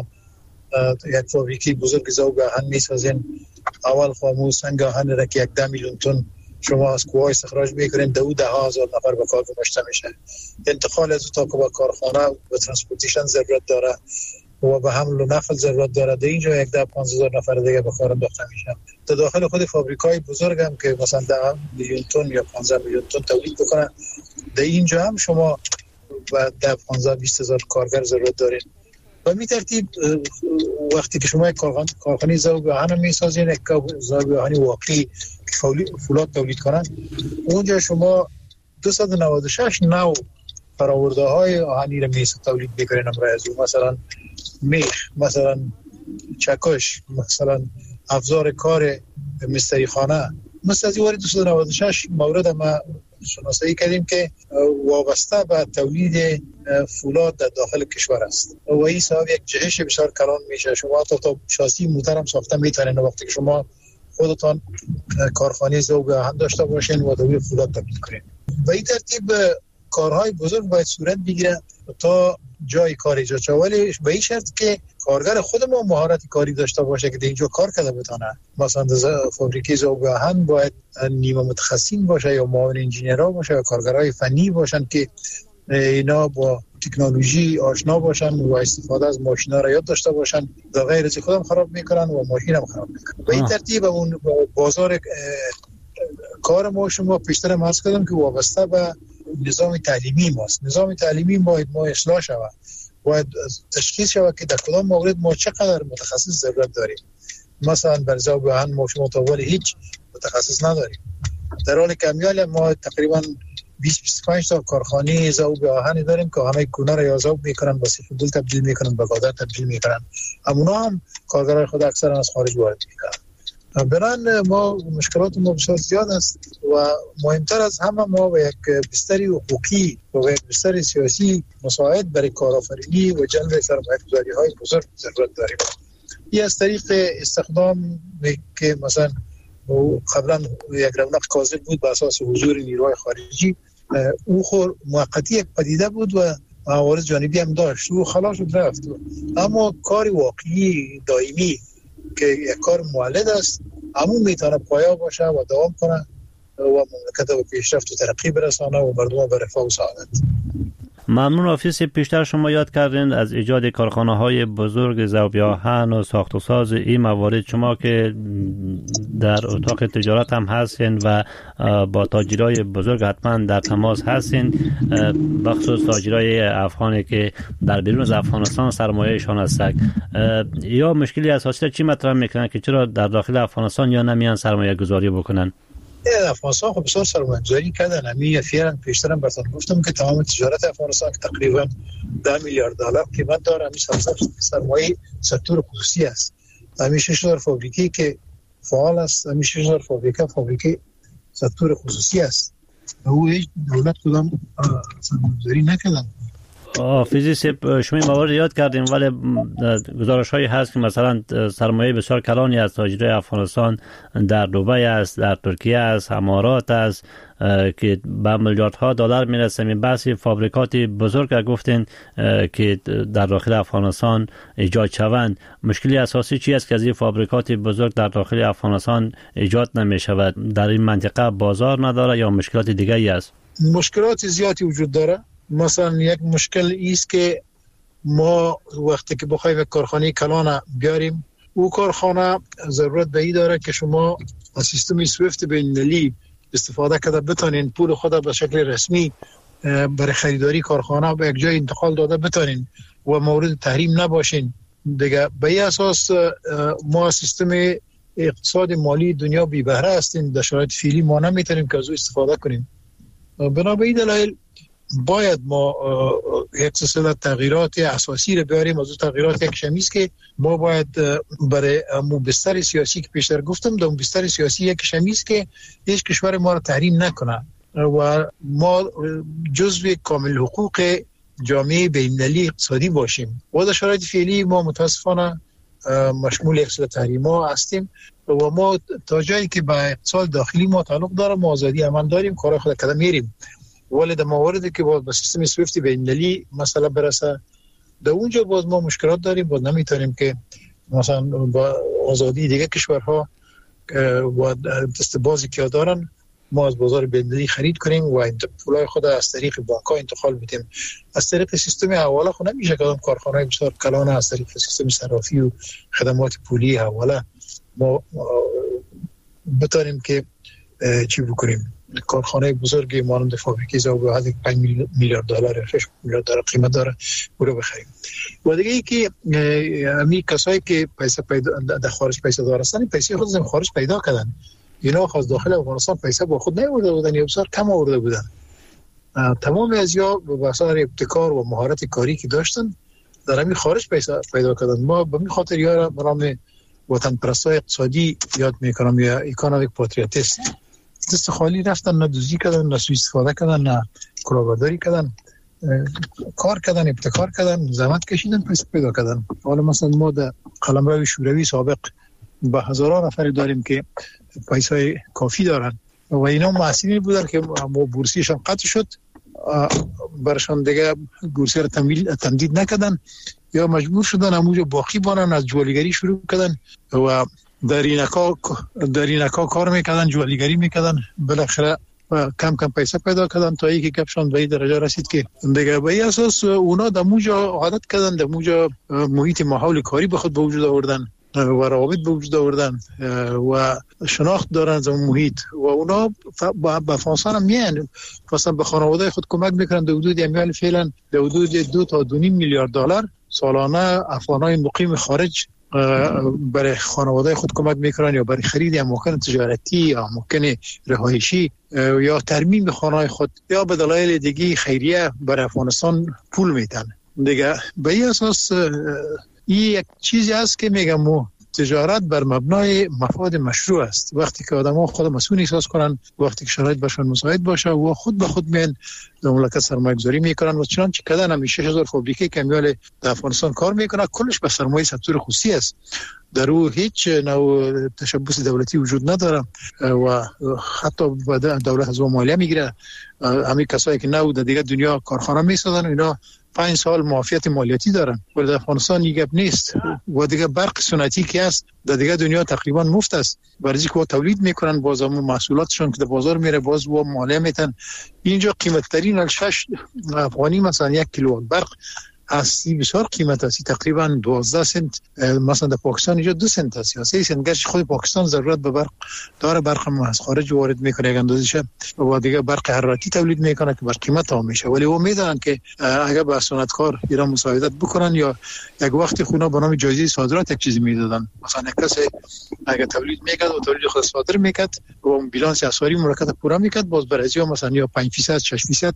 یک فابریکی بزرگ ذوب آهن میسازین، اول خامو سنگ آهن را که 10 میلیون تن شما از کوه استخراج میکنین، 10,000 نفر به کار گماشته میشه. انتقال از تا به کارخانه و ترانسپورتیشن ضرورت داره و به حمل و نقل ضرورت داره. در اینجا 10,000-15,000 نفر دیگه به کار انداخته میشن. در داخل خود فابریکای بزرگ هم که مثلا 10 میلیون تن یا 15 میلیون تن تولید بکنن، در اینجا هم شما و 10-15-20,000 کارگر ضرورت دارین. و می ترتیب وقتی که شما یک کارخانه ذوب آهن میسازین، یک ذوب آهن واقعی که فولاد تولید کنن، اونجا شما 296 نوع فرآورده های آهنی را تولید میکنین. مثلا میخ، مثلا چکش، مثلا افزار کار مستری خانه، مثل از این 296 مورد ما شناسایی کردیم که وابسته به تولید فولاد در داخل کشور است و این صاحب یک جهش بسیار کلان میشه. شما تا شاسی موتر هم ساخته میتونین وقتی که شما خودتان کارخانه ذوب آهن داشته باشین و دوی فولاد تولید کنین. و این ترتیب کارهای بزرگ باید صورت بگیره تا جای کار ایجاد شه، ولی به این شرط که کارگر خود ما مهارت کاری داشته باشه که اینجا کار کرده بتونه. مثلا فابریکه ذوب آهن باید نیمه متخصصین باشه یا معاون انجینرها باشه یا کارگرای فنی باشن که اینا با تکنولوژی آشنا باشن و استفاده از ماشینا را یاد داشته باشن. در غیر از خودم خراب میکنن و ماشین هم خراب میکنن. به این ترتیب اون بازار کار ما شما پیشتر عرض کردم که وابسته به نظام تعلیمی ماست. نظام تعلیمی باید ما اصلاح شود، باید تشخیص شود که در کدام مورد ما چقدر متخصص ضرورت داریم. مثلا بر ذوب آهن ما شما تا ولی هیچ متخصص نداریم، در حالی که امیال ما تقریبا 20-25 تا کارخانه ذوب آهن داریم که آهنای کونه را یا ذوب میکنن، با سیخ دل تبدیل میکنن، به گازر تبدیل میکنن. اونا هم کارگرای خود اکثرا از خارج وارد میکنن. بران ما مشکلات ما بسیار زیاد است و مهمتر از همه ما به یک بستری حقوقی و یک بستری سیاسی مساعد برای کارآفرینی و جلب سرمایه‌گذاری های بزرگ ضرورت داریم. این از طریق استخدام که مثلا قبلا یک رونق کاذب بود به اساس حضور نیروهای خارجی، او خور موقتی یک پدیده بود و عوارض جانبی هم داشت، او خلاص شد رفت. اما کار واقعی دائمی که یک کار مولد است، همون میتونه پایه باشه و دوام کنه و مملکت به پیشرفت و ترقی برسانه و مردم به رفاه و سعادت. ممنون آفیس. پیشتر شما یاد کردین از ایجاد کارخانه‌های بزرگ ذوب آهن و ساخت و ساز این موارد. شما که در اتاق تجارت هم هستین و با تاجرای بزرگ حتما در تماس هستین، بخصوص تاجرای افغانی که در بیرون از افغانستان سرمایه‌شان هستند، یا مشکلی اساسی چی مطرح میکنن که چرا در داخل افغانستان یا نمیان سرمایه گذاری بکنن؟ افغانستان خب بسیار سرمایه‌گذاری کردن. همین فعلا پیشترم براتون گفتم که تمام تجارت افغانستان که تقریبا 10 میلیارد دلار قیمت داره، همین سرمایه سکتور خصوصی است. همین 6000 فابریکه که فعال است، همین 6000 فابریکه سکتور خصوصی است. او هیچ دولت کدام سرمایه‌گذاری نکردن. فیزیس شما موارد یاد کردیم، ولی گزارش هایی هست که مثلا سرمایه بسیار کلانی از تاجرای افغانستان در دبی است، در ترکیه است، امارات است که به میلیاردها دلار میرسه. می بحثی فابریکات بزرگ گفتین که در داخل افغانستان ایجاد شوند. مشکلی اساسی چی است که از این فابریکات بزرگ در داخل افغانستان ایجاد نمی شود؟ در این منطقه بازار نداره یا مشکلات دیگری است؟ مشکلات زیادی وجود داره. مثلا یک مشکل است که ما وقتی که بخوایم کارخانه کلان بیاریم، او کارخانه ضرورت به این داره که شما از سیستم سویفت بین‌المللی استفاده کرده بتونین پول خود به شکل رسمی برای خریداری کارخانه به یک جای انتقال داده بتونین و مورد تحریم نباشین. دیگه به این اساس ما سیستم اقتصاد مالی دنیا بی بهره هستیم. در شرایط فعلی ما نمیتونیم که از او استفاده کنیم. بنابراین دلایل باید ما یک سلسله تغییرات اساسی رو بیاریم. از اون تغییرات یک شمیست که ما باید برای بستر سیاسی که پیشتر گفتم، در بستر سیاسی یک شمیست که هیچ کشور ما رو تحریم نکنه و ما جزو کامل حقوق جامعه بین‌المللی اقتصادی باشیم. و در شرایط فعلی ما متاسفانه مشمول یک سلسله تحریم‌ها هستیم و ما تا جایی که به اقتصاد داخلی ما تعلق داره ما آزادی عمل داریم، کار خود کردن میریم. ولی در مواردی که با سیستم سویفت بین‌المللی مسئله برسه، در اونجا باز ما مشکلات داریم. باز نمیتونیم که مثلا با آزادی دیگه کشورها و دست بازی که دارن ما از بازار بین‌المللی خرید کنیم و پولای خود از طریق بانک‌ها انتقال بدیم. از طریق سیستم حواله خود نمیشه که کارخانه‌های بسیار کلان از طریق سیستم صرافی و خدمات پولی حواله ما بتونیم که چی بکنیم. کارخانه بزرگی مانند فابریکه ذوب آهن 5 میلیارد دلار 6 میلیارد دلار قیمت داره برو بخریم. و دیگه ای که همین کسایی که پیسه در خارج پیسه دارستن، پیسه خود از خارج پیدا کردن، اینا خاص داخل افغانستان پیسه با خود نیاورده بودن یا بسیار کم آورده بودن. تمام ازیا به واسطه ابتکار و مهارت کاری که داشتن در همین خارج پیسه پیدا کردن. ما به این خاطر یارا برام وطن پرستای اقتصادی یاد میکنم یا اکونومیک پاتریوتیست. دست خالی رفتن، نه دوزی کردن، نه سوء استفاده کردن، نه کلاهبرداری کردن، کار کردن، ابتکار کردن، زحمت کشیدن، پیسه پیدا کردن. حالا مثلا ما در قلمرو شوروی سابق با هزاران نفر داریم که پیسه کافی دارن و اینا محصولین بودن که بورسیشان قطع شد، برشان دیگه بورسی رو تمدید نکردن یا مجبور شدن همونجا باقی بانن، از جوالیگری شروع کردن و در اینکا کار میکردن، جوالیگری میکردن، بالاخره کم کم پیسه پیدا کردن تا اینکه گپشان به این درجه رسید که دیگه به این اساس اونا در موجا عادت کردن، در موجا محیط ماحول کاری به خود به وجود آوردن و روابط به وجود آوردن و شناخت دارن از محیط و اونا به افغانستان هم میان مثلا به خانواده خود کمک میکنن. در حدود امیال فعلا در حدود 2 تا 2.5 میلیارد دلار سالانه افغانای مقیم خارج برای خانواده خود کمک میکنن یا برای خرید اماکن تجارتی یا اماکن رهایشی یا ترمیم خانه‌های خود یا به دلایل دیگه خیریه برای افغانستان پول میدن. دیگه به این اساس این یک چیزی است که میگم تجارت بر مبنای مفاد مشروع است. وقتی که آدم‌ها خود مسئول احساس کنن، وقتی که شرایط برشون مساعد باشه و خود به خود میان در مملکت سرمایه‌گذاری میکنن و چنانچه کردن همین 6000 فابریکه که میال در افغانستان کار میکنه کلش به سرمایه سکتور خصوصی است. در او هیچ نوع تشبث دولتی وجود نداره و حتی دولت از اون مالیه میگیره. همین کسایی که نو در دیگه دنیا کارخانه میسازن اینا 5 سال معافیت مالیاتی دارن، ولی در افغانستان دیگه نیست. و دیگه برق سنتی که است در دیگه دنیا تقریبا مفت است، برای اینکه تولید میکنن، باز هم محصولاتشون که در بازار میره باز و مالیه میتن. اینجا قیمت ترین 6 افغانی مثلا 1 کیلو برق هستی بسیار قیمت است، تقریبا 12 سنت. مثلا در پاکستان اینجا 2 سنت است یا 3 سنت. گرچه خود پاکستان ضرورت به برق داره، برق هم از خارج وارد میکنه یک اندازه‌ش و دیگه برق حرارتی تولید میکنه که بر قیمت هم میشه. ولی او میدونن که اگر با صنعتکار ایران مساعدت بکنن یا یک وقتی خونا به نام جایزه صادرات یک چیزی میدادن، مثلا کسی اگر تولید میکرد و تولید خود صادر میکرد و بیلانس اسعاری مملکت پورا میکرد، باز برای مثلا یا 5% 6%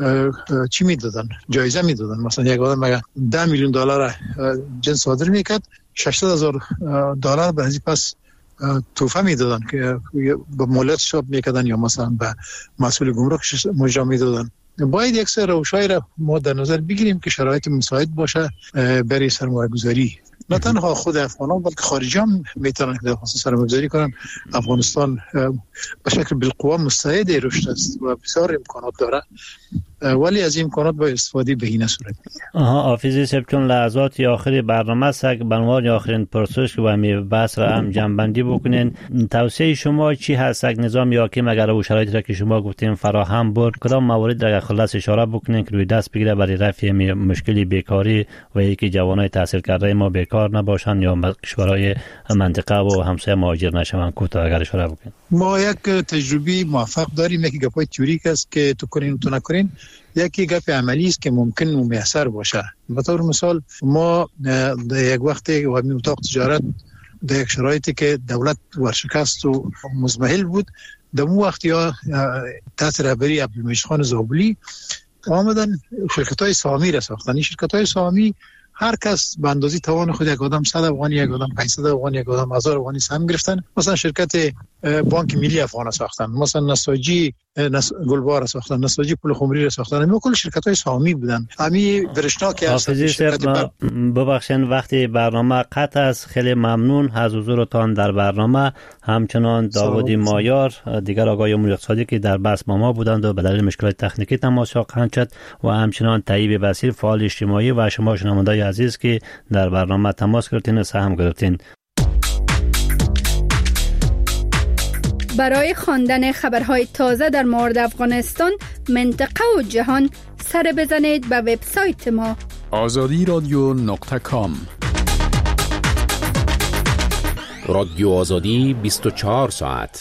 چی میدادن، جایزه میدادن. مثلا یک آدم اگر 10 میلیون دلار جنس صادر میکرد، 600,000 دلار برای پس توفه میدادن که به مالیات حساب میکردن یا مثلا به مسئول گمرک مجرا میدادن. باید یک سری روشایی را ما در نظر بگیریم که شرایط مساعد باشه برای سرمایه گذاری. نه تنها خود افغانان بلکه خارجی هم میتونن که در افغانستان سرمایه گذاری کنن. افغانستان به شکل بالقوه مستعد رشد است و بسیار امکانات داره، ولی از این امکانات با استفاده به این صورت میگه. حافظی صاحب، چون لحظات آخری برنامه است، به عنوان آخرین پرسش که با می بحث را هم جنبندی بکنین، توصیه شما چی هست؟ یک نظام حاکم اگر او شرایطی را که شما گفتین فراهم بود، کدام موارد را خلاص اشاره بکنین که روی دست بگیره برای رفع مشکلی بیکاری و یکی جوانای تحصیل کرده ما بیکار نباشن یا کشورهای منطقه و همسایه مهاجر نشون؟ کوتاه اگر اشاره بکنین. ما یک تجربه موفق داریم، یکی گپای تئوریک است که تو کنین تو نکنین، یکی گپ عملی است که ممکن و میسر باشه. به طور مثال ما در یک وقتی و همین اتاق تجارت در یک شرایطی که دولت ورشکست و مزمحل بود، در اون وقتی ها تحت رهبری عبدالمجید خان زابلی آمدن شرکت‌های سهامی را ساختن. این شرکت‌های سهامی هر کس به اندازه توان خود، یک آدم 100 افغانی، یک آدم 500 افغانی، یک آدم 1000 افغانی سهم گرفتن. مثلا شرکت بانک ملی افغان ساختن، مثلا نساجی گلبار ساختن، نساجی پول خمری را ساختن. همه کل شرکت‌های سهامی بودن. همین برشنا که ببخشید وقتی برنامه قطع است، خیلی ممنون از حضورتان در برنامه. همچنان داوود مایار دیگر آقای امور اقتصادی که در بحث ما بودند و به دلیل مشکلات تکنیکی تماس خواهند شد، و همچنان طیب بصیر فعال اجتماعی و شما شنوندگان عزیز که در برنامه تماس گرفتین و سهم گرفتین. برای خواندن خبرهای تازه در مورد افغانستان، منطقه و جهان، سر بزنید به وبسایت ما azadiradio.com. رادیو آزادی 24 ساعت.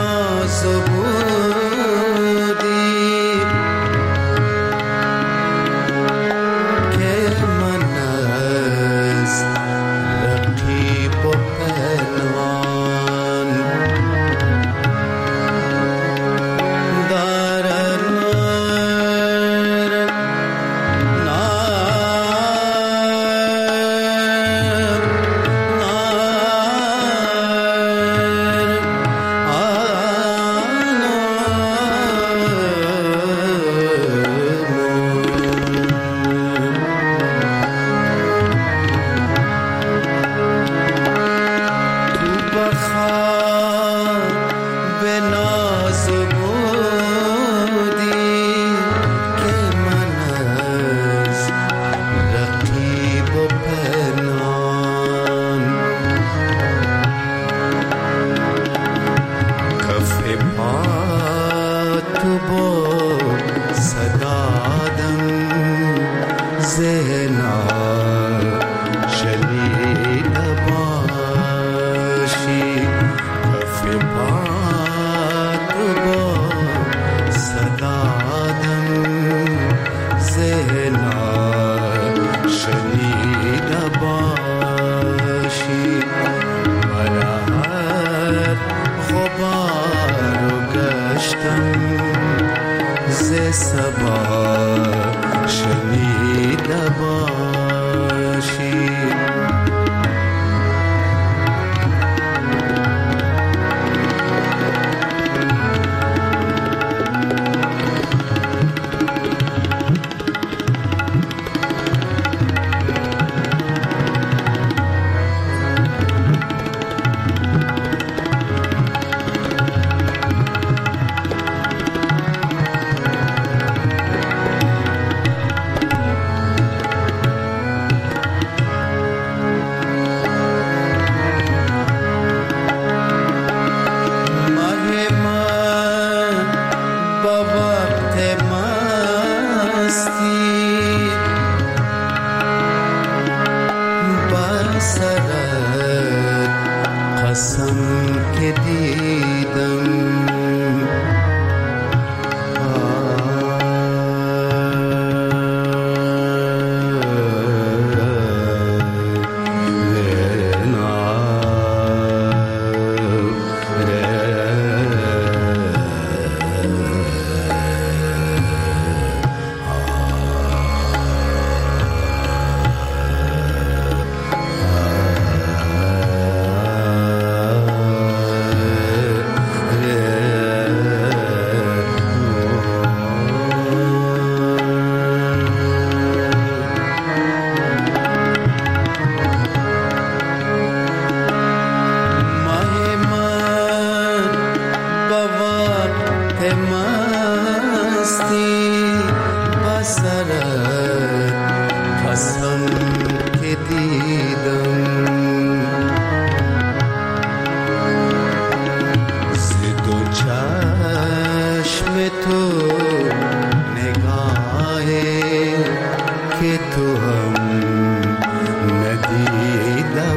ناز بودی که من از رقیب و پنهان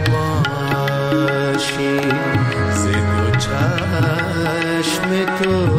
باشی ز دو چشم تو